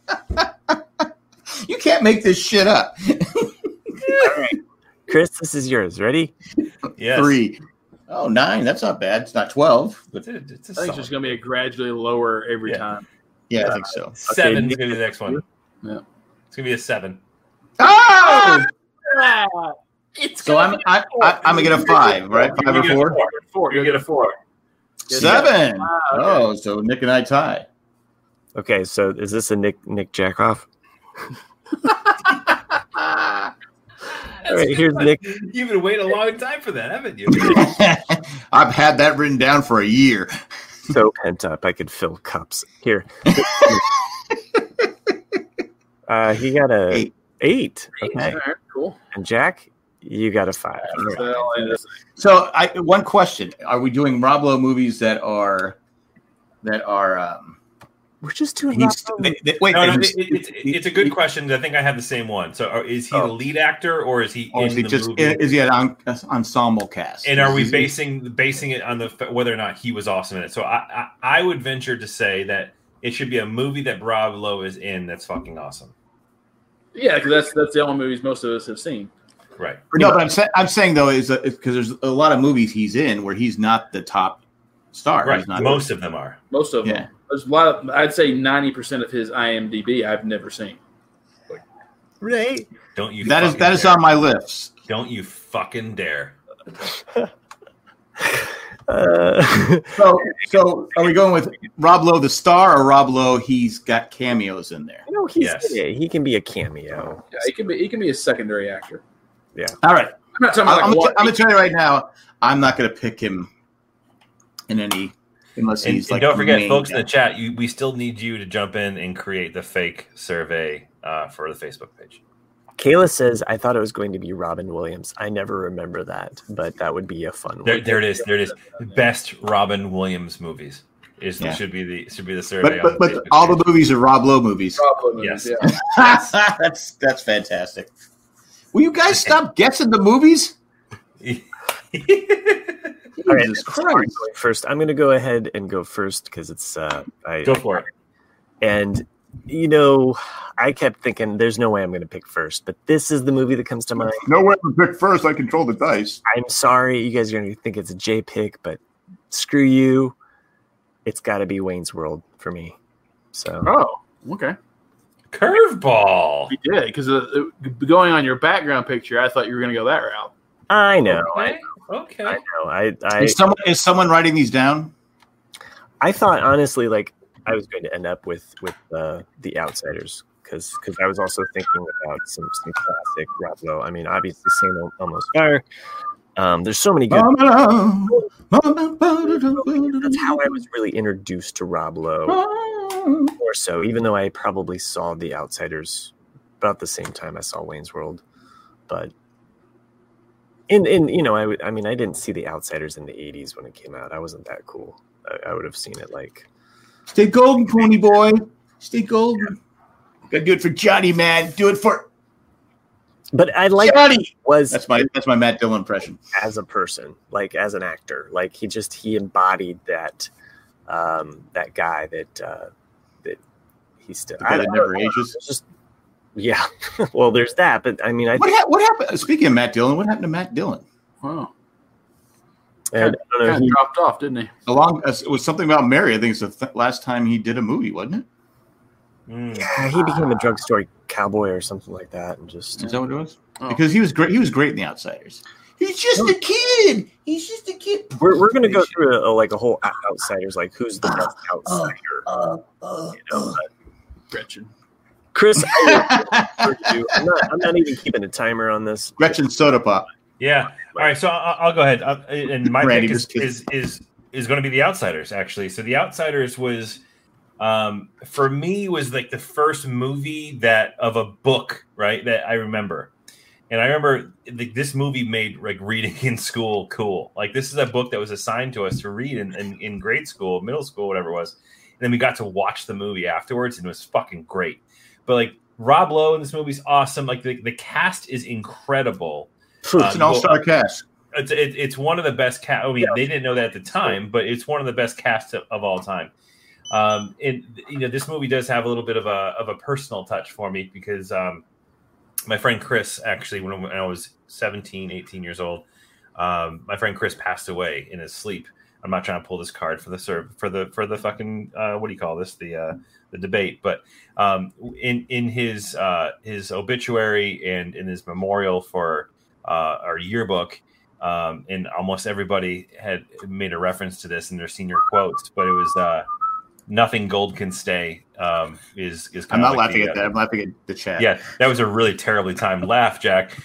You can't make this shit up. All right. Chris, this is yours. Ready? Yes. 3. Oh, 9. That's not bad. It's not 12. But It's a I think it's solid. just going to be a gradually lower every time. yeah, I think so. 7 is Nick- going to be the next one. Yeah. It's going to be a 7. Oh! It's So I'm gonna get a 5, right? 5 or 4? 4. You get a 4. 7. Wow, okay. Oh, so Nick and I tie. Okay, so is this a Nick Jackoff? All right, here's Nick. You've been waiting a long time for that, haven't you? I've had that written down for a year. So pent up, I could fill cups. Here. He got a 8. Okay. All right, cool. And Jack, you got a 5. All right. So, one question: are we doing Rob Lowe movies that are? We're just doing Wait, No, it's a good question. I think I have the same one. So is he the lead actor or is he or in is he the just movie? is he an ensemble cast? And are we Is he- basing it on whether or not he was awesome in it? So I would venture to say that it should be a movie that Rob Lowe is in that's fucking awesome. Yeah, because that's the only movies most of us have seen. Right. No, but I'm saying though is because there's a lot of movies he's in where he's not the top star. Right. He's not Most of them are. Most of them. Yeah. There's a lot of, I'd say 90% of his IMDb I've never seen. Right. Don't you? That fucking is dare. on my list. Don't you fucking dare. So are we going with Rob Lowe the star or Rob Lowe he's got cameos in there? No, he's Yes. he can be a cameo. Yeah, he can be a secondary actor. All right. I'm not talking about I'm like going to tell you right now, I'm not going to pick him in any unless And, he's and like don't forget, main folks in guy. the chat, we still need you to jump in and create the fake survey for the Facebook page. Kayla says, I thought it was going to be Robin Williams. I never remember that, but that would be a fun one. There it is. There it is. Best Robin Williams movies Yeah. should be the survey. But on but Facebook all page. the movies are Rob Lowe movies. Rob Lowe Yes. movies, yeah. That's fantastic. Will you guys stop guessing the movies? All right, Jesus this is Mark Christ. going first. I'm going to go ahead and go first because it's Go for it. And you know, I kept thinking, there's no way I'm going to pick first, but this is the movie that comes to mind. No way to pick first. I control the dice. I'm sorry, you guys are going to think it's a J pick, but screw you. It's got to be Wayne's World for me. So Oh, okay. Curveball. We did, because going on your background picture, I thought you were going to go that route. I know, Okay. I know. Is someone writing these down? I thought honestly, like I was going to end up with The Outsiders because I was also thinking about some classic Rob Lowe. I mean, obviously, Same Almost Fire. There's so many good. That's how I was really introduced to Rob Lowe. More so, even though I probably saw The Outsiders about the same time I saw Wayne's World, but in you know, I mean, I didn't see The Outsiders in the '80s when it came out. I wasn't that cool. I would have seen it like. Stay golden, pony boy. Stay golden. Gotta do it for Johnny, man. Do it for But I like Johnny. was That's my Matt Dillon impression. as a person, like as an actor, like he embodied that that guy that he still. The guy that never ages. It's just yeah. Well, there's that, but I mean, What happened? Speaking of Matt Dillon, what happened to Matt Dillon? Wow. And I don't know, he dropped off, didn't he? It was something about Mary. I think it's the last time he did a movie, wasn't it? Yeah, he became a drugstore cowboy or something like that, and just is that what it was? Oh. Because he was great. He was great in The Outsiders. He's just a kid. He's just a kid. We're gonna go through a whole Outsiders, like who's the best outsider. Gretchen. Chris, I'm not even keeping a timer on this. Gretchen Soda Pop. Yeah. All right. So I'll go ahead. And my pick is going to be The Outsiders, actually. So The Outsiders was, for me, was like the first movie of a book, right, that I remember. And I remember this movie made like reading in school cool. Like this is a book that was assigned to us to read in grade school, middle school, whatever it was. And then we got to watch the movie afterwards, and it was fucking great. But like Rob Lowe in this movie is awesome. Like the cast is incredible. It's an all-star cast. It's one of the best cast. I mean, they didn't know that at the time, but it's one of the best casts of all time. And this movie does have a little bit of a personal touch for me because my friend Chris, actually, when I was 17, 18 years old, my friend Chris passed away in his sleep. I'm not trying to pull this card for the fucking what do you call this, the debate, but in his obituary and in his memorial for our yearbook, and almost everybody had made a reference to this in their senior quotes, but it was nothing gold can stay. Is kind I'm of not laughing at that. I'm laughing at the chat. Yeah, that was a really terribly timed laugh, Jack.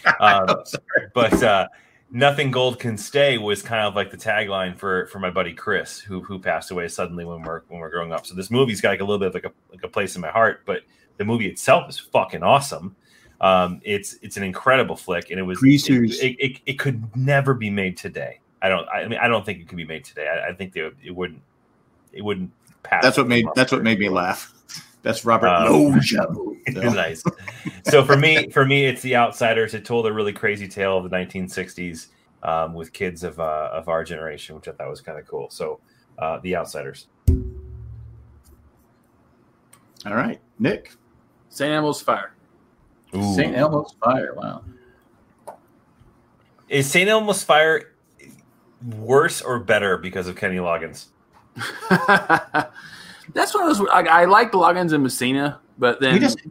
But nothing gold can stay was kind of like the tagline for my buddy Chris, who passed away suddenly when we're growing up. So this movie's got like a little bit of like a place in my heart, but the movie itself is fucking awesome. It's an incredible flick, and it could never be made today. I don't think it could be made today. I think it wouldn't pass. That's what made me laugh. That's Robert Loggia. Nice. So for me, it's The Outsiders. It told a really crazy tale of the 1960s with kids of our generation, which I thought was kind of cool. So The Outsiders. All right, Nick. St. Elmo's Fire. Ooh. St. Elmo's Fire. Wow. Is St. Elmo's Fire worse or better because of Kenny Loggins? That's one of those. I like Loggins and Messina, but then does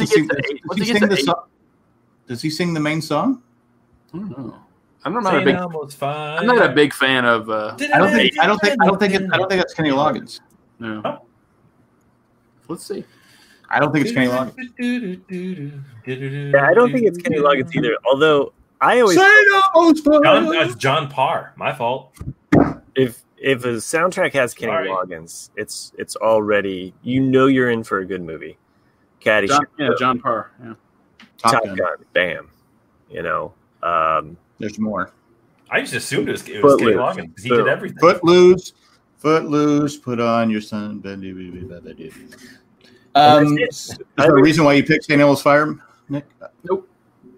he sing the main song? I don't know. I'm not a big fan of. I don't think that's Kenny Loggins. No. Oh. Let's see. I don't think it's Kenny Loggins. Yeah, I don't think it's Kenny Loggins either. Although I always that's John Parr. My fault. If a soundtrack has Kenny Loggins, it's already, you're in for a good movie. Caddyshack. John Parr. Yeah. Top Gun. Bam. There's more. I just assumed it was Kenny Loggins because he did everything. Footloose. Put on your sun. Is there a reason why you picked St. Elmo's Fire, Nick? Nope.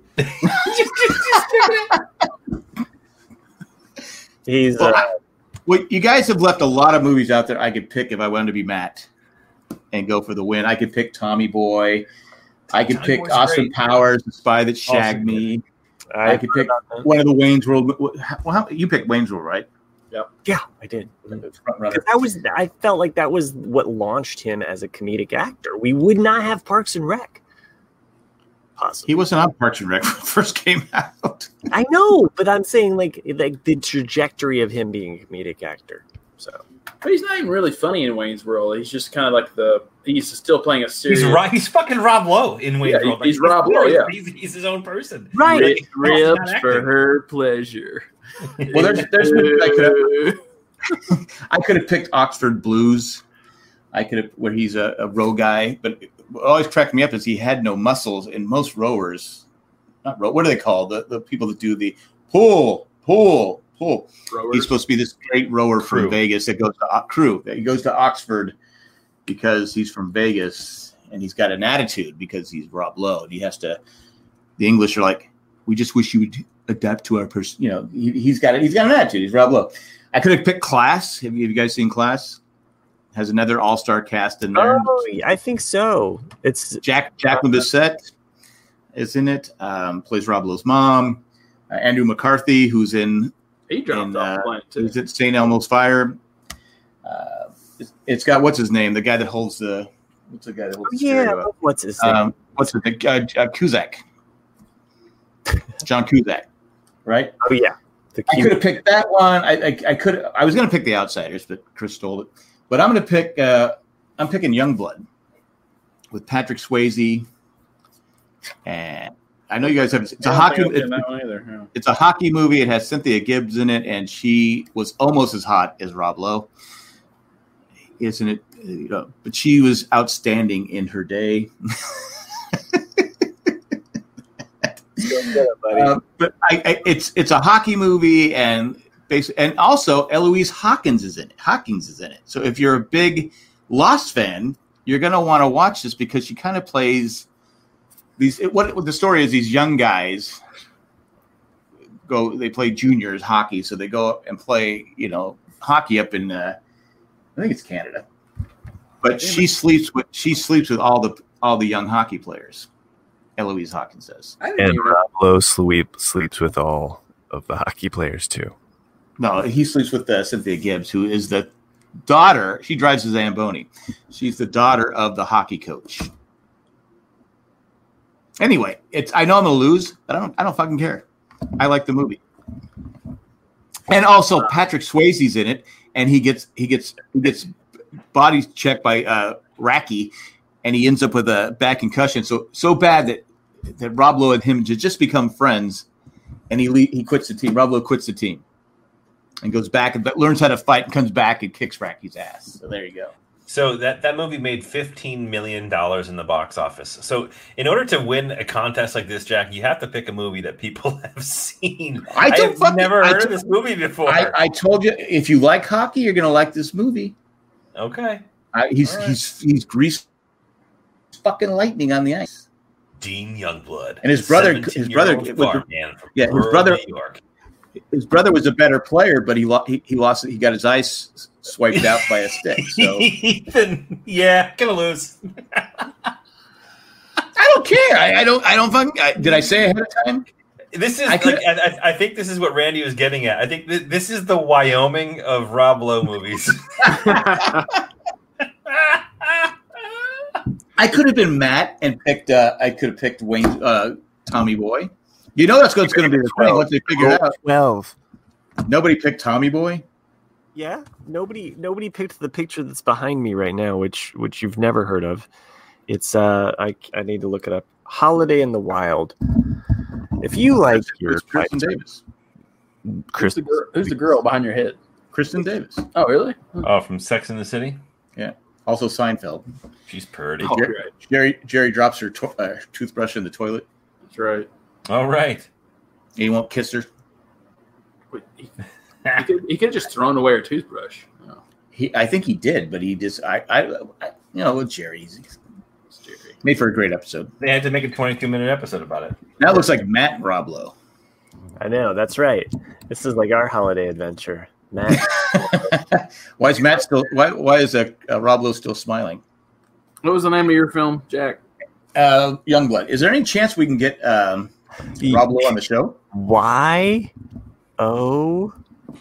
He's. Well, you guys have left a lot of movies out there I could pick if I wanted to be Matt and go for the win. I could pick Tommy Boy. I could pick Austin Powers, The Spy That Shagged Me. I could pick one of the Wayne's World. Well, you picked Wayne's World, right? Yep. Yeah, I did. I felt like that was what launched him as a comedic actor. We would not have Parks and Rec. Possibly. He wasn't on Parks and Rec when it first came out. I know, but I'm saying like the trajectory of him being a comedic actor. So, but he's not even really funny in Wayne's World. He's just kind of like he's still playing a serious. He's fucking Rob Lowe in Wayne's World. He's Rob Lowe. Yeah, he's his own person. Right. Ribs for her pleasure. Well, there's I could have picked Oxford Blues. I could have where he's a row guy, but what always cracked me up is he had no muscles, and most rowers, what are they called? The people that do the pull. Rowers. He's supposed to be this great rower from Vegas that goes to crew. He goes to Oxford because he's from Vegas, and he's got an attitude because he's Rob Lowe. And he has to. The English are like, we just wish you would adapt to our person. He's got an attitude. He's Rob Lowe. I could have picked Class. Have you guys seen Class? Has another all-star cast in there. Oh, I think so. It's Jacqueline Bisset is in it. Plays Rob Lowe's mom. Andrew McCarthy, who's in He dropped off the planet too. Is it St. Elmo's Fire? It's got what's his name? The guy that holds the what's the guy that holds the stereo up? What's his name? What's the Cusack? John Cusack, right? Oh yeah. I could have picked that one. I was going to pick The Outsiders, but Chris stole it. But I'm going to pick. I'm picking Youngblood with Patrick Swayze, and I know you guys have. It's a hockey. It's a hockey movie. It has Cynthia Gibbs in it, and she was almost as hot as Rob Lowe, isn't it? You know, but she was outstanding in her day. But it's a hockey movie, and also Eloise Hawkins is in it. So if you're a big Lost fan, you're going to want to watch this because she kind of plays these. What the story is? These young guys they play juniors hockey, so they go up and play hockey up in I think it's Canada. But she sleeps with all the young hockey players. Eloise Hawkins says. And Rob Lowe sleeps with all of the hockey players, too. No, he sleeps with Cynthia Gibbs, who is the daughter. She drives a Zamboni. She's the daughter of the hockey coach. Anyway, I know I'm going to lose, but I don't fucking care. I like the movie. And also, Patrick Swayze's in it, and he gets body checked by Racky, and he ends up with a back concussion. So bad that Rob Lowe and him just become friends, and he quits the team. Rob Lowe quits the team and goes back and learns how to fight and comes back and kicks Racky's ass. So there you go. So that movie made $15 million in the box office. So in order to win a contest like this, Jack, you have to pick a movie that people have seen. I've never heard of this movie before. I told you, if you like hockey, you're going to like this movie. Okay. He's greased fucking lightning on the ice. Dean Youngblood, and his brother, New York. His brother was a better player, but he lost. He got his eyes swiped out by a stick. So Ethan, gonna lose. I don't care. I don't fucking. Did I say ahead of time? This is. I think this is what Randy was getting at. I think this is the Wyoming of Rob Lowe movies. I could have been Matt and picked. I could have picked Wayne, Tommy Boy. You know that's what's going to be the thing once they figure it out. 12. Nobody picked Tommy Boy. Yeah, nobody picked the picture that's behind me right now, which you've never heard of. It's I need to look it up. Holiday in the Wild. If you like your Kristen Davis. Who's the girl behind your head? Kristen Davis. Oh, really? Oh, from Sex and the City. Yeah. Also Seinfeld. She's pretty. Jerry drops her toothbrush in the toilet. That's right. All right. He won't kiss her. He could have just thrown away her toothbrush. Oh. I think he did, but he just with Jerry, he's made for a great episode. They had to make a 22-minute episode about it. Now it looks like Matt and Rob Lowe. I know, that's right. This is like our holiday adventure. Matt. Why is Matt still? Why is Rob Lowe still smiling? What was the name of your film, Jack? Youngblood. Is there any chance we can get Rob Lowe on the show? Why? Oh,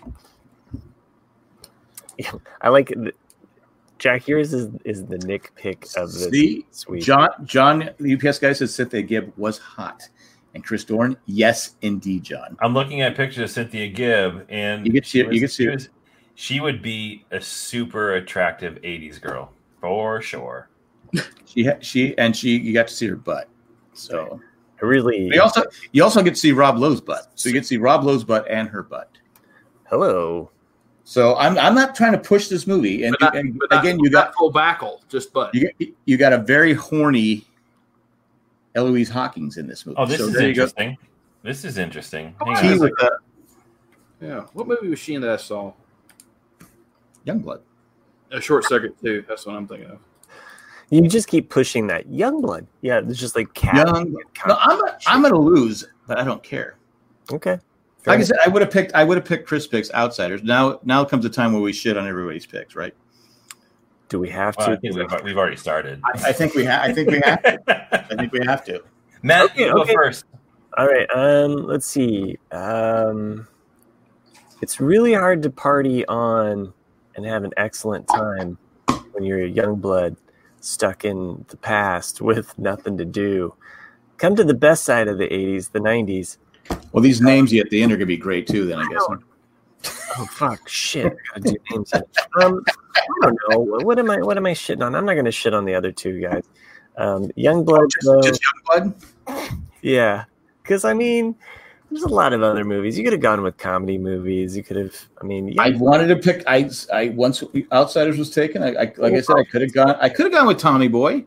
I like Jack. Here's is the Nick pick of this. See, sweet John, the UPS guy says Cynthia Gibb was hot. And Chris Dorn, yes, indeed, John. I'm looking at pictures of Cynthia Gibb, and you can see her. She would be a super attractive 80s girl for sure. You got to see her butt. So you also get to see Rob Lowe's butt. So you get to see Rob Lowe's butt and her butt. Hello. So I'm not trying to push this movie. And again, you got full backle, just butt. You got a very horny Eloise Hawkins in this movie. Oh, this is interesting. This is interesting. Yeah. What movie was she in that I saw? Youngblood. A Short Circuit too. That's what I'm thinking of. You just keep pushing that Youngblood. Yeah, it's just like I'm going to lose, but I don't care. Okay. Like I said, I would have picked Chris picks Outsiders. Now comes the time where we shit on everybody's picks, right? Do we have to? We've already started. I think we have. I think we have to. Matt, go first. All right. Let's see. It's really hard to party on and have an excellent time when you're a young blood stuck in the past with nothing to do. Come to the best side of the 80s, the 90s. Well, these names you at the end are going to be great too, then, I guess. Oh, fuck. Shit. I gotta do names. I don't know. What am I shitting on? I'm not going to shit on the other two guys. Youngblood. Just Youngblood? Yeah. Because, I mean, there's a lot of other movies. You could have gone with comedy movies. You could have, I wanted to pick, I once Outsiders was taken. I could have gone with Tommy Boy.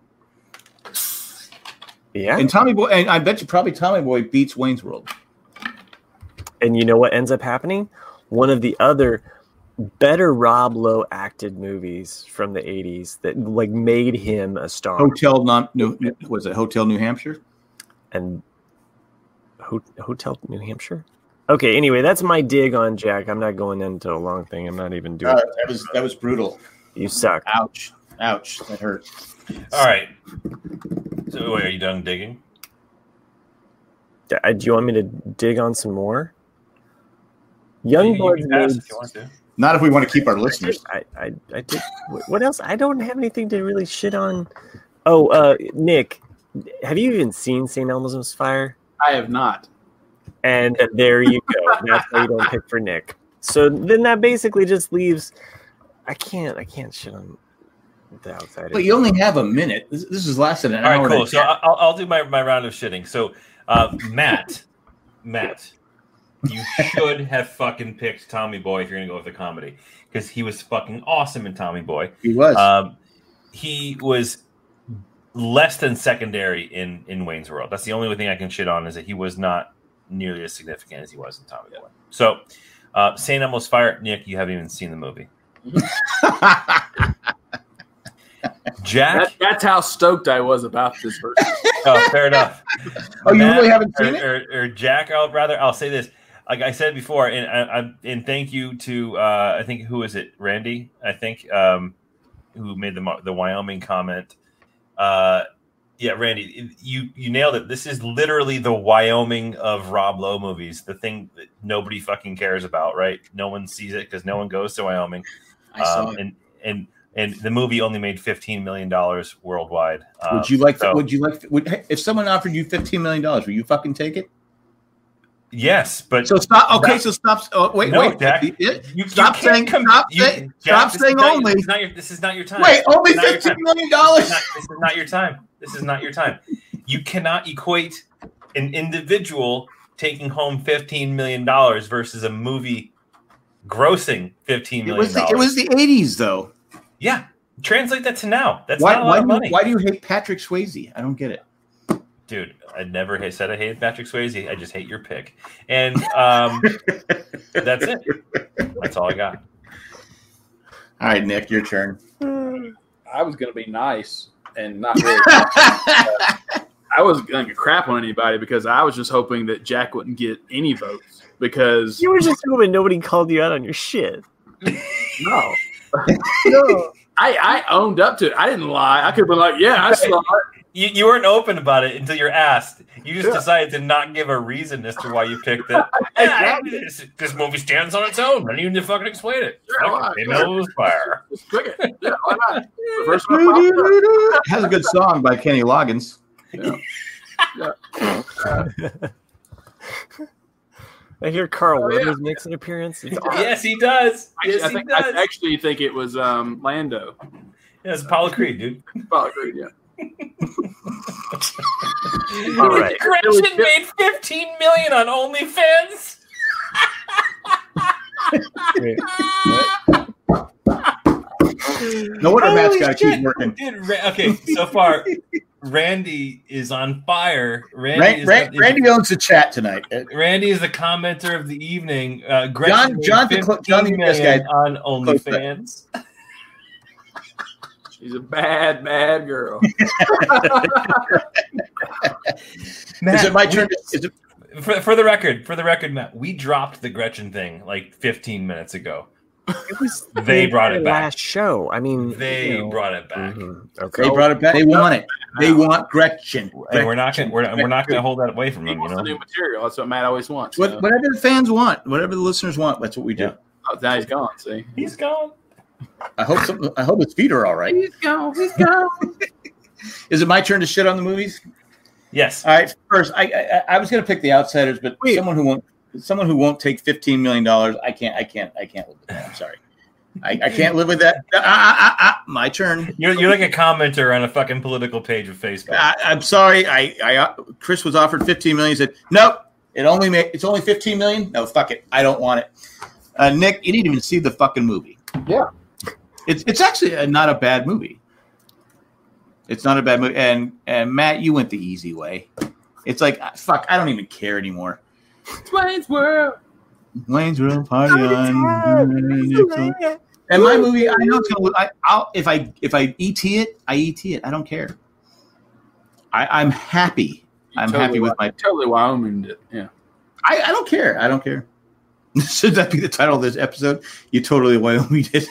Yeah. And Tommy Boy, and I bet you probably Tommy Boy beats Wayne's World. And you know what ends up happening? One of the other better Rob Lowe acted movies from the 80s that like made him a star. Hotel New Hampshire? And Hotel New Hampshire? Okay, anyway, that's my dig on Jack. I'm not going into a long thing. I'm not even doing that was brutal. You suck. Ouch. That hurt. All right. So wait, are you done digging? Do you want me to dig on some more? Youngblood made... if you want to. Not if we want to keep our listeners. I did. What else? I don't have anything to really shit on. Oh, Nick, have you even seen St. Elmo's Fire? I have not. And there you go. That's why you don't pick for Nick. So then that basically just leaves. I can't shit on the Outsiders. But you only have a minute. This is lasted an hour. All right, cool. So I'll do my round of shitting. So Matt, you should have fucking picked Tommy Boy if you're gonna go with the comedy because he was fucking awesome in Tommy Boy. He was. He was less than secondary in Wayne's World. That's the only thing I can shit on is that he was not nearly as significant as he was in Tommy Boy. So, St. Elmo's Fire, Nick, you haven't even seen the movie. Jack, that's how stoked I was about this version. Oh, fair enough. Oh, you really haven't seen it? Or Jack, I'll say this. Like I said before, and thank you to I think who is it, Randy? I think who made the Wyoming comment. Yeah, Randy, you nailed it. This is literally the Wyoming of Rob Lowe movies. The thing that nobody fucking cares about, right? No one sees it because no one goes to Wyoming. I saw it. And the movie only made $15 million worldwide. Would you like? If someone offered you $15 million, would you fucking take it? Yes, but so stop. Okay, so stop. Oh, wait, Jack, stop saying only. This is not your time. Wait, only $15 million. This is not your time. This is not your time. You cannot equate an individual taking home $15 million versus a movie grossing $15 million. It was the 80s, though. Yeah, translate that to now. That's not a lot of money. Why do you hate Patrick Swayze? I don't get it. Dude, I never said I hated Patrick Swayze. I just hate your pick. And that's it. That's all I got. All right, Nick, your turn. I was going to be nice and not really. I wasn't going to crap on anybody because I was just hoping that Jack wouldn't get any votes because... You were just hoping nobody called you out on your shit. No. No. I owned up to it. I didn't lie. I could have been like, yeah, I saw it. You weren't open about it until you're asked. You just decided to not give a reason as to why you picked it. This movie stands on its own. I don't even need to fucking explain it. Fire. Just pick it. Yeah, why not? The first one popped up. Has a good song by Kenny Loggins. Yeah. I hear Carl Weathers makes an appearance. Yes, he does. I actually think it was Lando. Yeah, it's Apollo Creed, dude. Apollo Creed, yeah. All right. Gretchen made $15 million on OnlyFans. No wonder Matt's got to keep working. Dude, okay, so far, Randy is on fire. Randy owns the chat tonight. Randy is the commenter of the evening. John, the best guy on OnlyFans. She's a bad, bad girl. Matt, is it my turn? For the record, Matt, we dropped the Gretchen thing like 15 minutes ago. It was They brought it back. last show. I mean, They brought it back, Okay. They brought it back. They want it. They want Gretchen. and we're not gonna hold that away from He them. wants the new material. That's what Matt always wants. Whatever the fans want, whatever the listeners want, that's what we do. Yeah. Oh, now he's gone. See, He's gone. I hope his feet are all right. he's gone. He's gone. Is it my turn to shit on the movies? Yes. All right. First, I was going to pick The Outsiders, but someone who won't take $15 million. I can't live with that. I'm sorry. I can't live with that. My turn. You're like a commenter on a fucking political page of Facebook. I'm sorry. Chris was offered $15 million. He said, nope. It's only $15 million. No, fuck it. I don't want it. Nick, you didn't even see the fucking movie. Yeah. It's actually not a bad movie. It's not a bad movie. And Matt, you went the easy way. It's like, fuck, I don't even care anymore. Wayne's World. Wayne's World party on. And my movie, I know it's gonna. If I ET it, I ET it. I don't care. I'm happy. I'm happy with my totally Wyoming. Yeah. I don't care. I don't care. Should that be the title of this episode? You totally Wyoming it.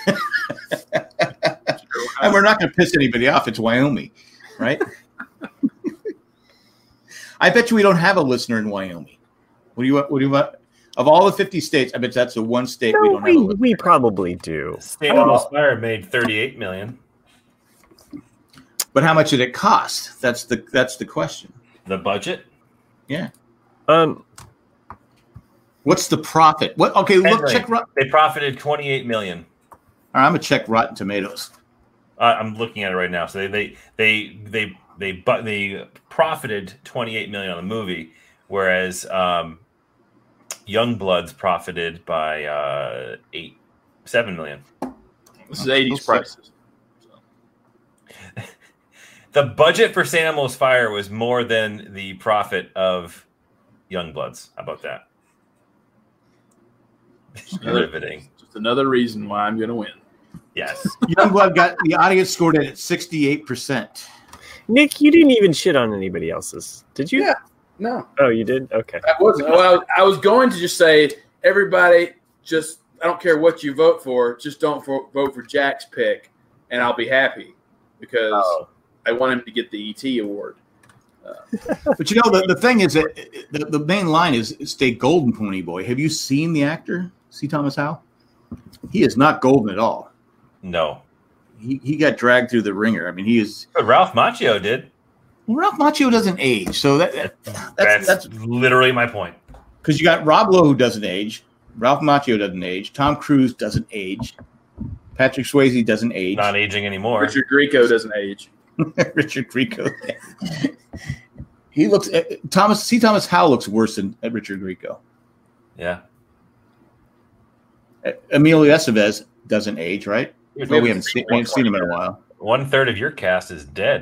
And we're not going to piss anybody off. It's Wyoming, right? I bet you we don't have a listener in Wyoming. What do you want? Of all the 50 states, I bet that's the one state we don't have a listener. We probably do. State of Aspire made $38 million. But how much did it cost? That's the question. The budget? Yeah. What's the profit? What? Okay, look. Check. They profited $28 million. All right, I'm gonna check Rotten Tomatoes. I'm looking at it right now. So they profited $28 million on the movie, whereas Youngbloods profited by $7 million. This is 80s prices. The budget for St. Elmo's Fire was more than the profit of Youngbloods. How about that? Riveting. Just another reason why I'm going to win. Yes. Youngblood got the audience scored it at 68%. Nick, you didn't even shit on anybody else's, did you? Yeah. No. Oh, you did? Okay. I wasn't. Well, I was going to just say, everybody, just I don't care what you vote for, just don't vote for Jack's pick, and I'll be happy because I want him to get the ET award. But you know, the thing is that the main line is stay golden, pony boy. Have you seen the actor, C. Thomas Howell? He is not golden at all. No. He got dragged through the ringer. I mean, he is. But Ralph Macchio did. Ralph Macchio doesn't age, so that's literally my point. Because you got Rob Lowe who doesn't age, Ralph Macchio doesn't age, Tom Cruise doesn't age, Patrick Swayze doesn't age, not aging anymore. Richard Grieco doesn't age. Richard Grieco. He looks. C. Thomas Howell looks worse than Richard Grieco. Yeah. Emilio Estevez doesn't age, right? Well, we haven't seen him in a while. 1/3 of your cast is dead.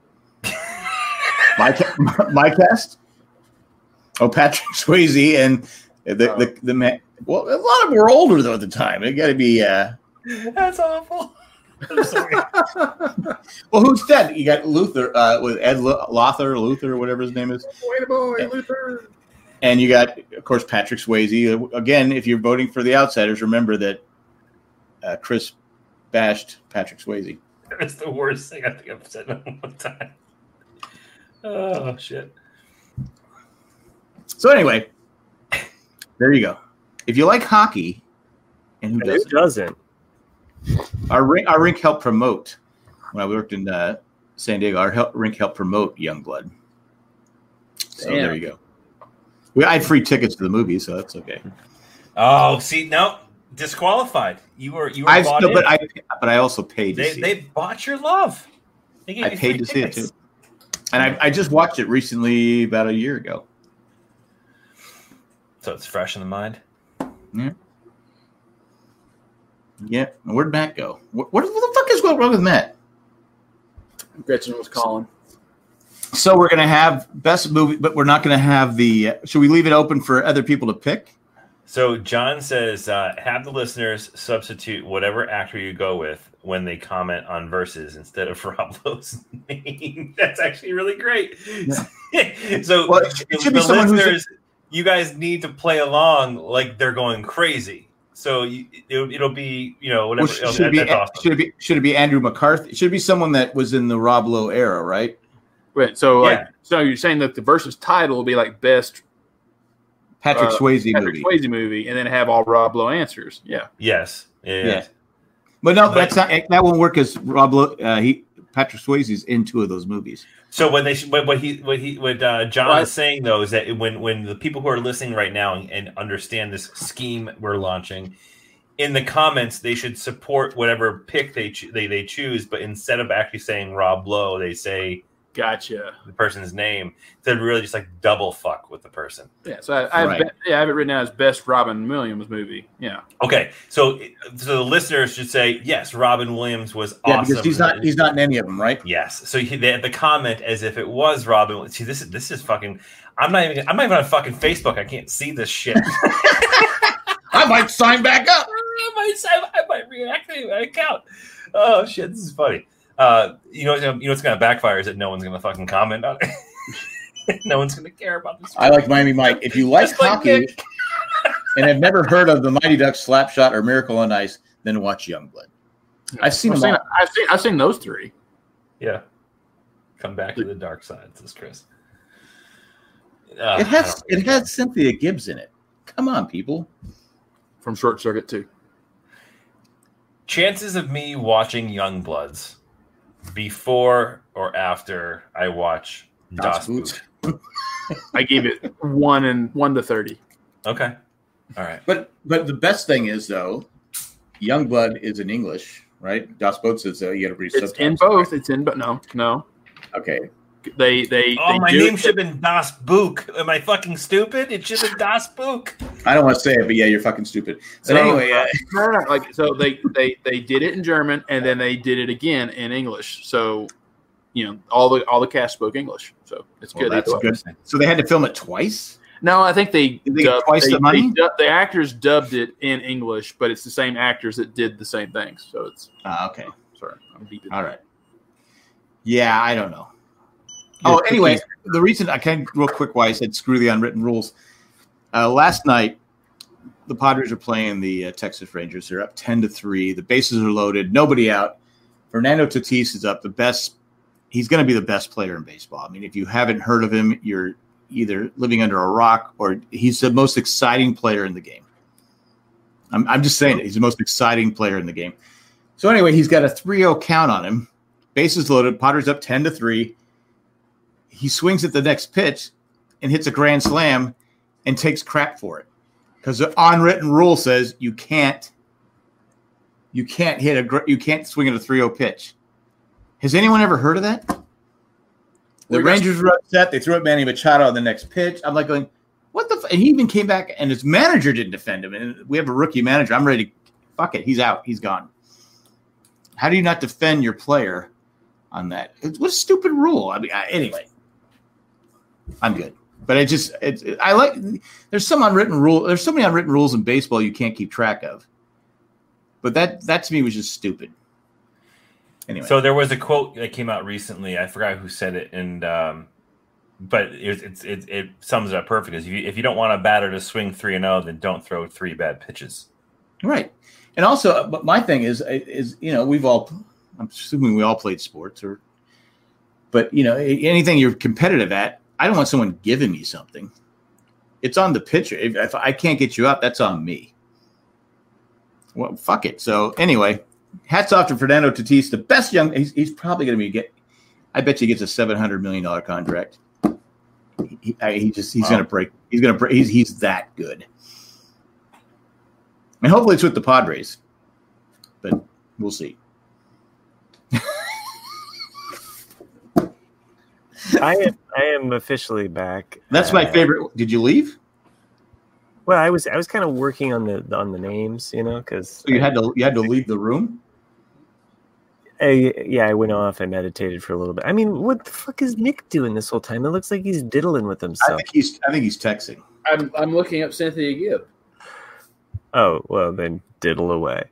My cast? Oh, Patrick Swayze and the man. Well, a lot of them were older though at the time. It got to be. That's awful. I'm sorry. Well, who's dead? You got Luther with Ed Luther, whatever his name is. Wait a boy, Luther. And you got, of course, Patrick Swayze. Again, if you're voting for the Outsiders, remember that Chris bashed Patrick Swayze. It's the worst thing I think I've said in one time. Oh, shit. So anyway, there you go. If you like hockey, and who doesn't? Our rink helped promote, when I worked in San Diego, our rink helped promote Youngblood. So there you go. I had free tickets to the movie, so that's okay. Oh, see, no, disqualified. You were bought in. But I also paid to see it. They bought your love. I paid to see it, too. And I just watched it recently, about a year ago. So it's fresh in the mind? Yeah. Yeah. Where'd Matt go? What the fuck is going wrong with Matt? Gretchen was calling. So we're going to have best movie, but we're not going to have the should we leave it open for other people to pick? So John says, have the listeners substitute whatever actor you go with when they comment on Versus instead of Rob Lowe's name. That's actually really great. Yeah. So it should be the someone listeners, you guys need to play along like they're going crazy. So it'll be whatever. Well, should it be Andrew McCarthy? It should be someone that was in the Rob Lowe era, right? Right. So so you're saying that the versus title will be like best Patrick Swayze movie, and then have all Rob Lowe answers. Yeah. Yes. Yeah. But no, that's not. That won't work because Rob Lowe. Patrick Swayze's in 2 of those movies. So what John is saying though is that when the people who are listening right now and understand this scheme we're launching, in the comments they should support whatever pick they choose, but instead of actually saying Rob Lowe, they say Gotcha. the person's name to really just like double fuck with the person. Yeah, so I have it written down as best Robin Williams movie. Yeah. Okay, so the listeners should say yes. Robin Williams was awesome. Yeah, because he's not in any of them, right? Yes. So they had the comment as if it was Robin. See, this is fucking. I'm not even on fucking Facebook. I can't see this shit. I might sign back up. I might reactivate my account. Oh shit, this is funny. What's going to backfire is that no one's going to fucking comment on it. No one's going to care about this. I like Miami Mike. If you like hockey and have never heard of the Mighty Ducks, Slapshot, or Miracle on Ice, then watch Youngblood. I've seen those 3. Yeah. Come back to the dark side, says Chris. It has Cynthia Gibbs in it. Come on, people. From Short Circuit 2. Chances of me watching Youngbloods before or after I watch Das Boot. I gave it 1 to 30. Okay. All right. But the best thing is though, Youngblood is in English, right? Das Boot is you got to read subtitles. It's in both. It's in but no. Okay. My name should have been Das Book. Am I fucking stupid? It should have been Das Book. I don't want to say it, but yeah, you're fucking stupid. But anyway, so they did it in German and then they did it again in English. So all the cast spoke English, so it's good. That's good. So they had to film it twice. No, I think they dubbed, twice the money. The actors dubbed it in English, but it's the same actors that did the same things. So it's okay. Sorry, I'm deep. All right. Yeah, I don't know. Anyway, the reason I can real quick why I said screw the unwritten rules. Last night, the Padres are playing the Texas Rangers. They're up 10-3. The bases are loaded. Nobody out. Fernando Tatis is up. He's going to be the best player in baseball. I mean, if you haven't heard of him, you're either living under a rock or he's the most exciting player in the game. I'm just saying it. He's the most exciting player in the game. So anyway, he's got a 3-0 count on him. Bases loaded. Padres up 10-3. He swings at the next pitch and hits a grand slam and takes crap for it because the unwritten rule says you can't swing at a 3-0 pitch. Has anyone ever heard of that? The Rangers were upset. They threw at Manny Machado on the next pitch. I'm like going, what the? And he even came back and his manager didn't defend him. And we have a rookie manager. I'm ready. Fuck it. He's out. He's gone. How do you not defend your player on that? What a stupid rule. I mean, anyway. I'm good, but I like. There's some unwritten rule. There's so many unwritten rules in baseball you can't keep track of. But that to me was just stupid. Anyway, so there was a quote that came out recently. I forgot who said it, and but it sums it up perfectly. If you don't want a batter to swing 3-0, then don't throw 3 bad pitches. Right, and also, but my thing is we've all. I'm assuming we all played sports, but anything you're competitive at. I don't want someone giving me something. It's on the pitcher. If I can't get you up, that's on me. Well, fuck it. So anyway, hats off to Fernando Tatis, the best young. He's probably going to I bet you he gets a $700 million contract. He's going to break. He's going to break. He's that good. And hopefully it's with the Padres, but we'll see. I am officially back. That's my favorite. Did you leave? Well, I was kind of working on the names, because so you had to leave the room. I went off. I meditated for a little bit. I mean, what the fuck is Nick doing this whole time? It looks like he's diddling with himself. I think he's texting. I'm looking up Cynthia Gibb. Oh well, then diddle away.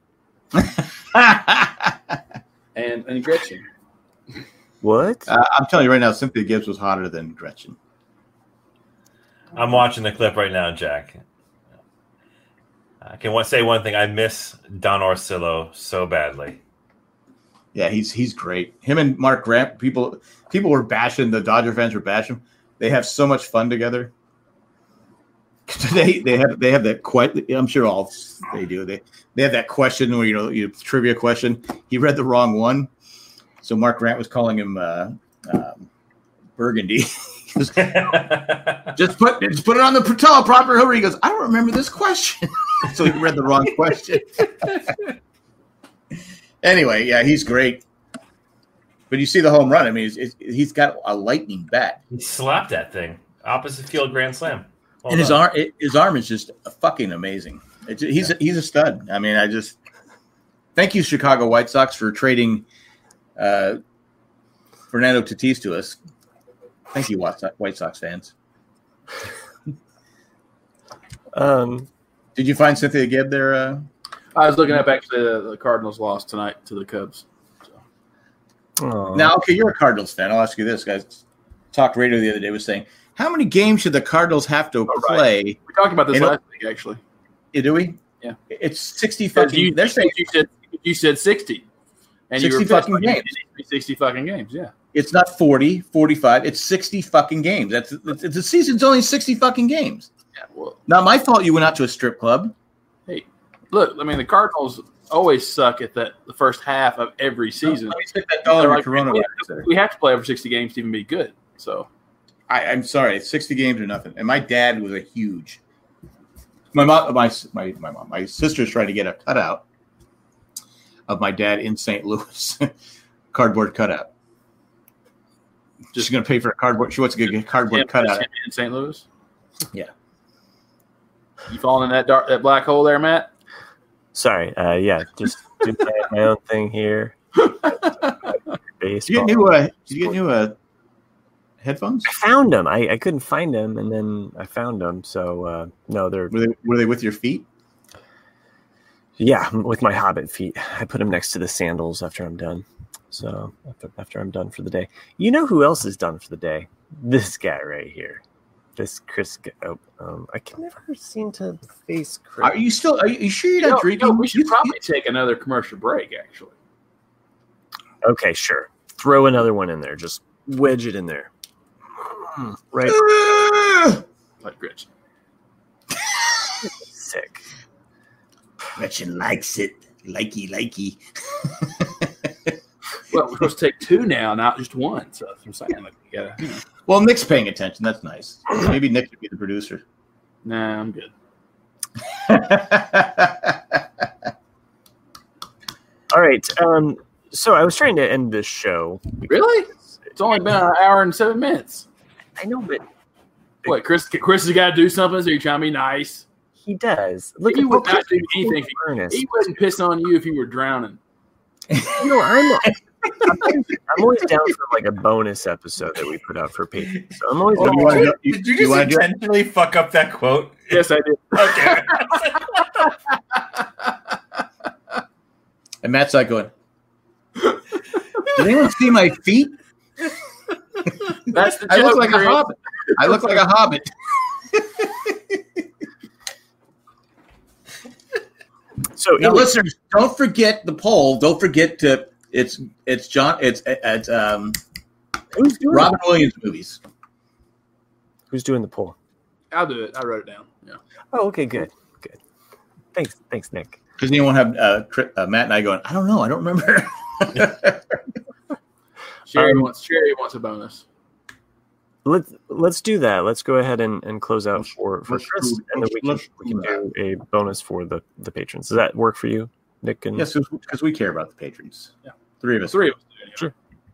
and Gretchen. What? I'm telling you right now, Cynthia Gibbs was hotter than Gretchen. I'm watching the clip right now, Jack. I can say one thing. I miss Don Orsillo so badly. Yeah, he's great. Him and Mark Grant, people were bashing, the Dodger fans were bashing. They have so much fun together. They have that question. I'm sure all they do. They have that question where you trivia question. He read the wrong one, so Mark Grant was calling him Burgundy. just put it on the proper hoover. He goes, I don't remember this question, so he read the wrong question. Anyway, yeah, he's great. But you see the home run. I mean, he's got a lightning bat. He slapped that thing opposite field grand slam. And his arm is just fucking amazing. He's a stud. I mean, thank you, Chicago White Sox, for trading Fernando Tatis to us. Thank you, White Sox fans. Did you find Cynthia Gibb there? I was looking up actually the Cardinals lost tonight to the Cubs. So. Now, okay, you're a Cardinals fan. I'll ask you this, guys. Talk Radio the other day was saying, how many games should the Cardinals have to play? Right. We talked about this last week, actually. Do we? Yeah. It's 60 fucking. They're saying you said 60, and 60 you were fucking games. 60 fucking games. Yeah. It's not 40, 45. It's 60 fucking games. The season's only 60 fucking games. Yeah. Well, not my fault. You went out to a strip club. Hey, look. I mean, the Cardinals always suck at the first half of every season. Let me stick that dollar in coronavirus. We have to play over 60 games to even be good. So. I'm sorry, 60 games or nothing. And my dad was a huge. My mom, my sister's trying to get a cutout of my dad in St. Louis, cardboard cutout. Just going to pay for a cardboard. She wants to get a cardboard cutout in St. Louis. Yeah. You falling in that black hole there, Matt? Sorry. Yeah, just do my own thing here. Baseball. Did you get new headphones? I found them. I couldn't find them, and then I found them. So no, were they with your feet? Yeah, with my Hobbit feet. I put them next to the sandals after I'm done. So after I'm done for the day, you know who else is done for the day? This guy right here, this Chris. I can never seem to face Chris. Are you sure you're not drinking? We should probably take another commercial break. Actually. Okay, sure. Throw another one in there. Just wedge it in there. Right. Like Gretchen. Sick. Gretchen likes it. Likey. Well, we're supposed to take two now, not just one. So that's what I'm saying. Like, we gotta, Well, Nick's paying attention. That's nice. Maybe Nick could be the producer. Nah, I'm good. All right. So I was trying to end this show. Really? It's only been an hour and 7 minutes. I know, but what? Chris has got to do something. So you're trying to be nice. He does. Look, he would not do anything. He wouldn't piss on you if you were drowning. I'm always down for like a bonus episode that we put out for patrons. So I'm always. Did you just intentionally fuck up that quote? Yes, I did. Okay. And Matt's like going, did anyone see my feet? That's the joke. I look like a hobbit. I look like a hobbit. So now, listeners, don't forget the poll. Don't forget to it's Robin Williams movies. Who's doing the poll? I'll do it. I wrote it down. Yeah. Oh, okay, good. Thanks, Nick. Because you won't have Matt and I going, I don't know. I don't remember. Sherry wants a bonus. Let's do that. Let's go ahead and close out for Chris, and then we can do a bonus for the patrons. Does that work for you, Nick? And yes, because we care about the patrons. Yeah, three of us. Sure.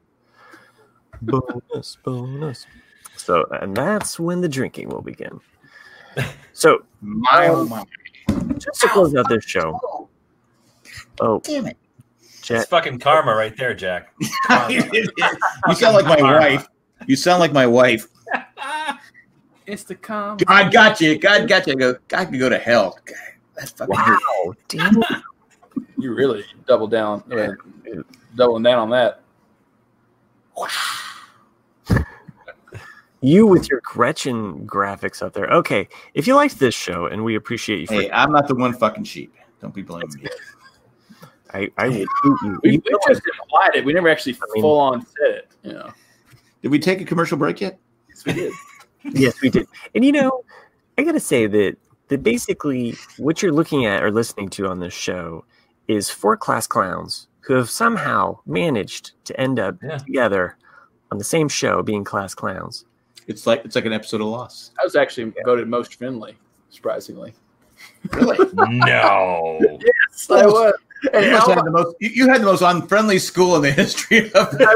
Bonus. So, and that's when the drinking will begin. So, just to close out this show. Oh, damn it! It's fucking karma right there, Jack. You sound like my wife. You sound like my wife. It's the calm. God got you. God got you. God can go to hell. God, that's fucking wow. Damn. You really doubling down on that. You with your Gretchen graphics up there. Okay, if you liked this show, and we appreciate you. Hey, I'm not the one fucking sheep. Don't be blaming me. I will shoot you. We just implied it. We never actually full on said it. You know. Did we take a commercial break yet? Yes, we did. Yes, we did. And I got to say that basically what you're looking at or listening to on this show is 4 class clowns who have somehow managed to end up together on the same show, being class clowns. It's like an episode of Lost. I was actually voted most friendly, surprisingly. Really? No. Yes, I was. And you had the most unfriendly school in the history of Where'd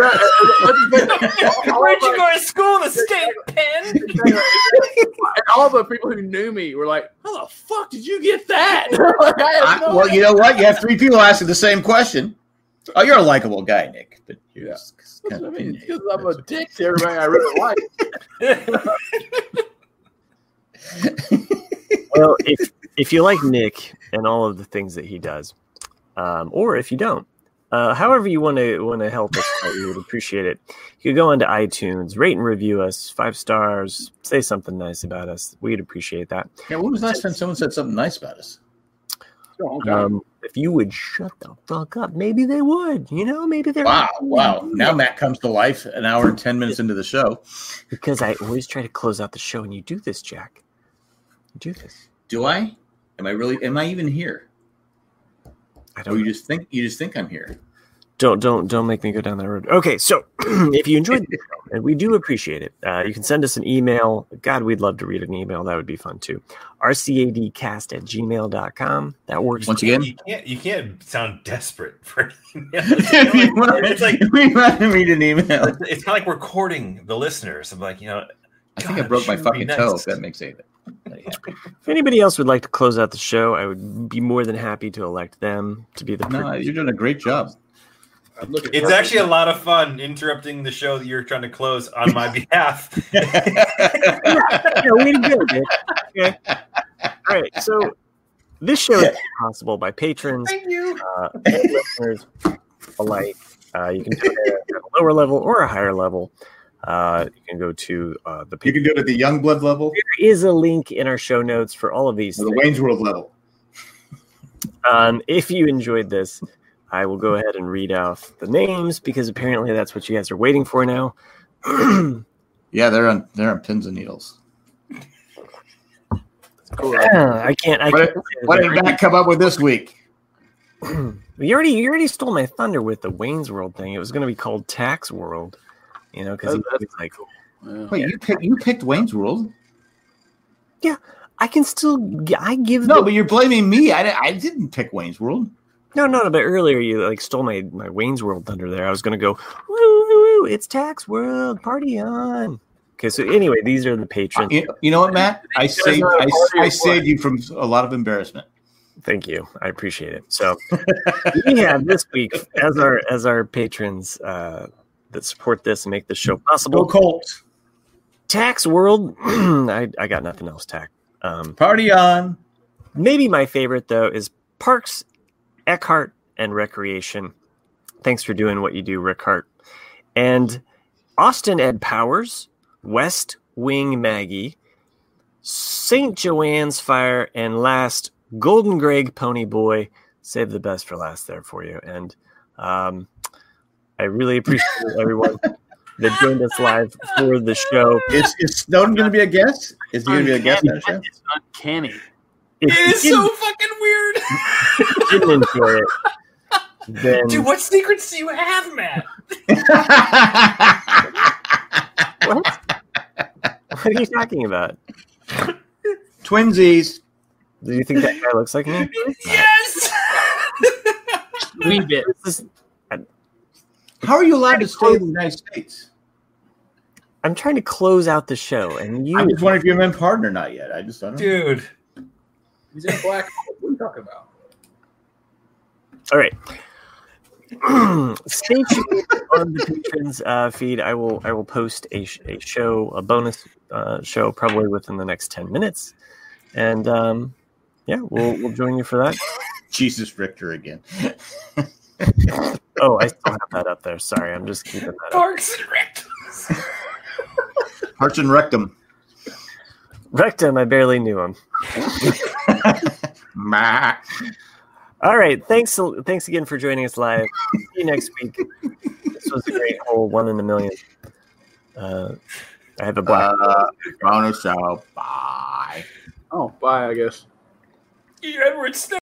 you go to school? The state pen? And all the people who knew me were like, "How the fuck did you get that?" Well, you know what? You have 3 people asking the same question. Oh, you're a likable guy, Nick. But you're just kind of because I'm a dick to everybody I really like. Well, if you like Nick and all of the things that he does, or if you don't, however you want to help us, we would appreciate it. You could go onto iTunes, rate and review us 5 stars, say something nice about us. We'd appreciate that. Yeah, when was the last time someone said something nice about us? If you would shut the fuck up, maybe they would. Maybe they're wow. Now Matt comes to life an hour and 10 minutes into the show. Because I always try to close out the show, and you do this, Jack. You do this. Do I? Am I even here? I don't. Or you just think I'm here? Don't make me go down that road. Okay, so if you enjoyed the show, and we do appreciate it, you can send us an email. God, we'd love to read an email. That would be fun too. rcadcast@gmail.com. That works. Once again, you can't sound desperate for an email. It's like we want to read an email. It's kind of like we're courting the listeners. I'm like, I think I broke my fucking toe. If that makes it. If anybody else would like to close out the show, I would be more than happy to elect them to be the. No, you're doing a great job. It's actually a lot of fun interrupting the show that you're trying to close on my behalf. Way to go, Dick. Okay. All right. So this show is made possible by patrons and listeners alike. You can do it at a lower level or a higher level. You can go to the. You can do it at the Youngblood level. There is a link in our show notes for all of these. The Wayne's World level. If you enjoyed this, I will go ahead and read off the names because apparently that's what you guys are waiting for now. Yeah, they're on pins and needles. Cool. I can't. What did Matt come up with this week? You already stole my thunder with the Wayne's World thing. It was going to be called Tax World, because he's like, wait, you picked Wayne's World? Yeah, I can still. But you're blaming me. I didn't pick Wayne's World. No. But earlier you stole my Wayne's World thunder there. I was going to go, woo, it's Tax World, party on. Okay, so anyway, these are the patrons. You know what, Matt? I saved you from a lot of embarrassment. Thank you. I appreciate it. So we have this week as our patrons that support this and make this show possible. Go Colts. Tax World. I got nothing else, Tack. Party on. Maybe my favorite, though, is Parks, Eckhart, and Recreation. Thanks for doing what you do, Rick Hart. And Austin Ed Powers, West Wing Maggie, St. Joanne's Fire, and last, Golden Greg Pony Boy. Save the best for last there for you. And I really appreciate everyone that joined us live for the show. Is Snowden going to be a guest? Is he going to be a guest on the show? It's uncanny. It is so fucking weird. If you didn't enjoy it, then... Dude, what secrets do you have, Matt? What? What are you talking about? Twinsies. Do you think that guy looks like me? Yes! We bit. How are you allowed to stay in the United States? I'm trying to close out the show, and you... I'm just wondering if you're in partner or not yet. I don't know. Dude. He's in black. What are you talking about? All right. Stay tuned on the patrons feed. I will post a bonus show probably within the next 10 minutes, and we'll join you for that. Jesus Richter again. Oh, I still have that up there. Sorry, I'm just keeping that up. Parks and Rec. Parson Rectum. Rectum, I barely knew him. All right. Thanks again for joining us live. See you next week. This was a great whole 1 in a million. I have a black. On a show. Bye. Oh, bye, I guess. Edward Snowden.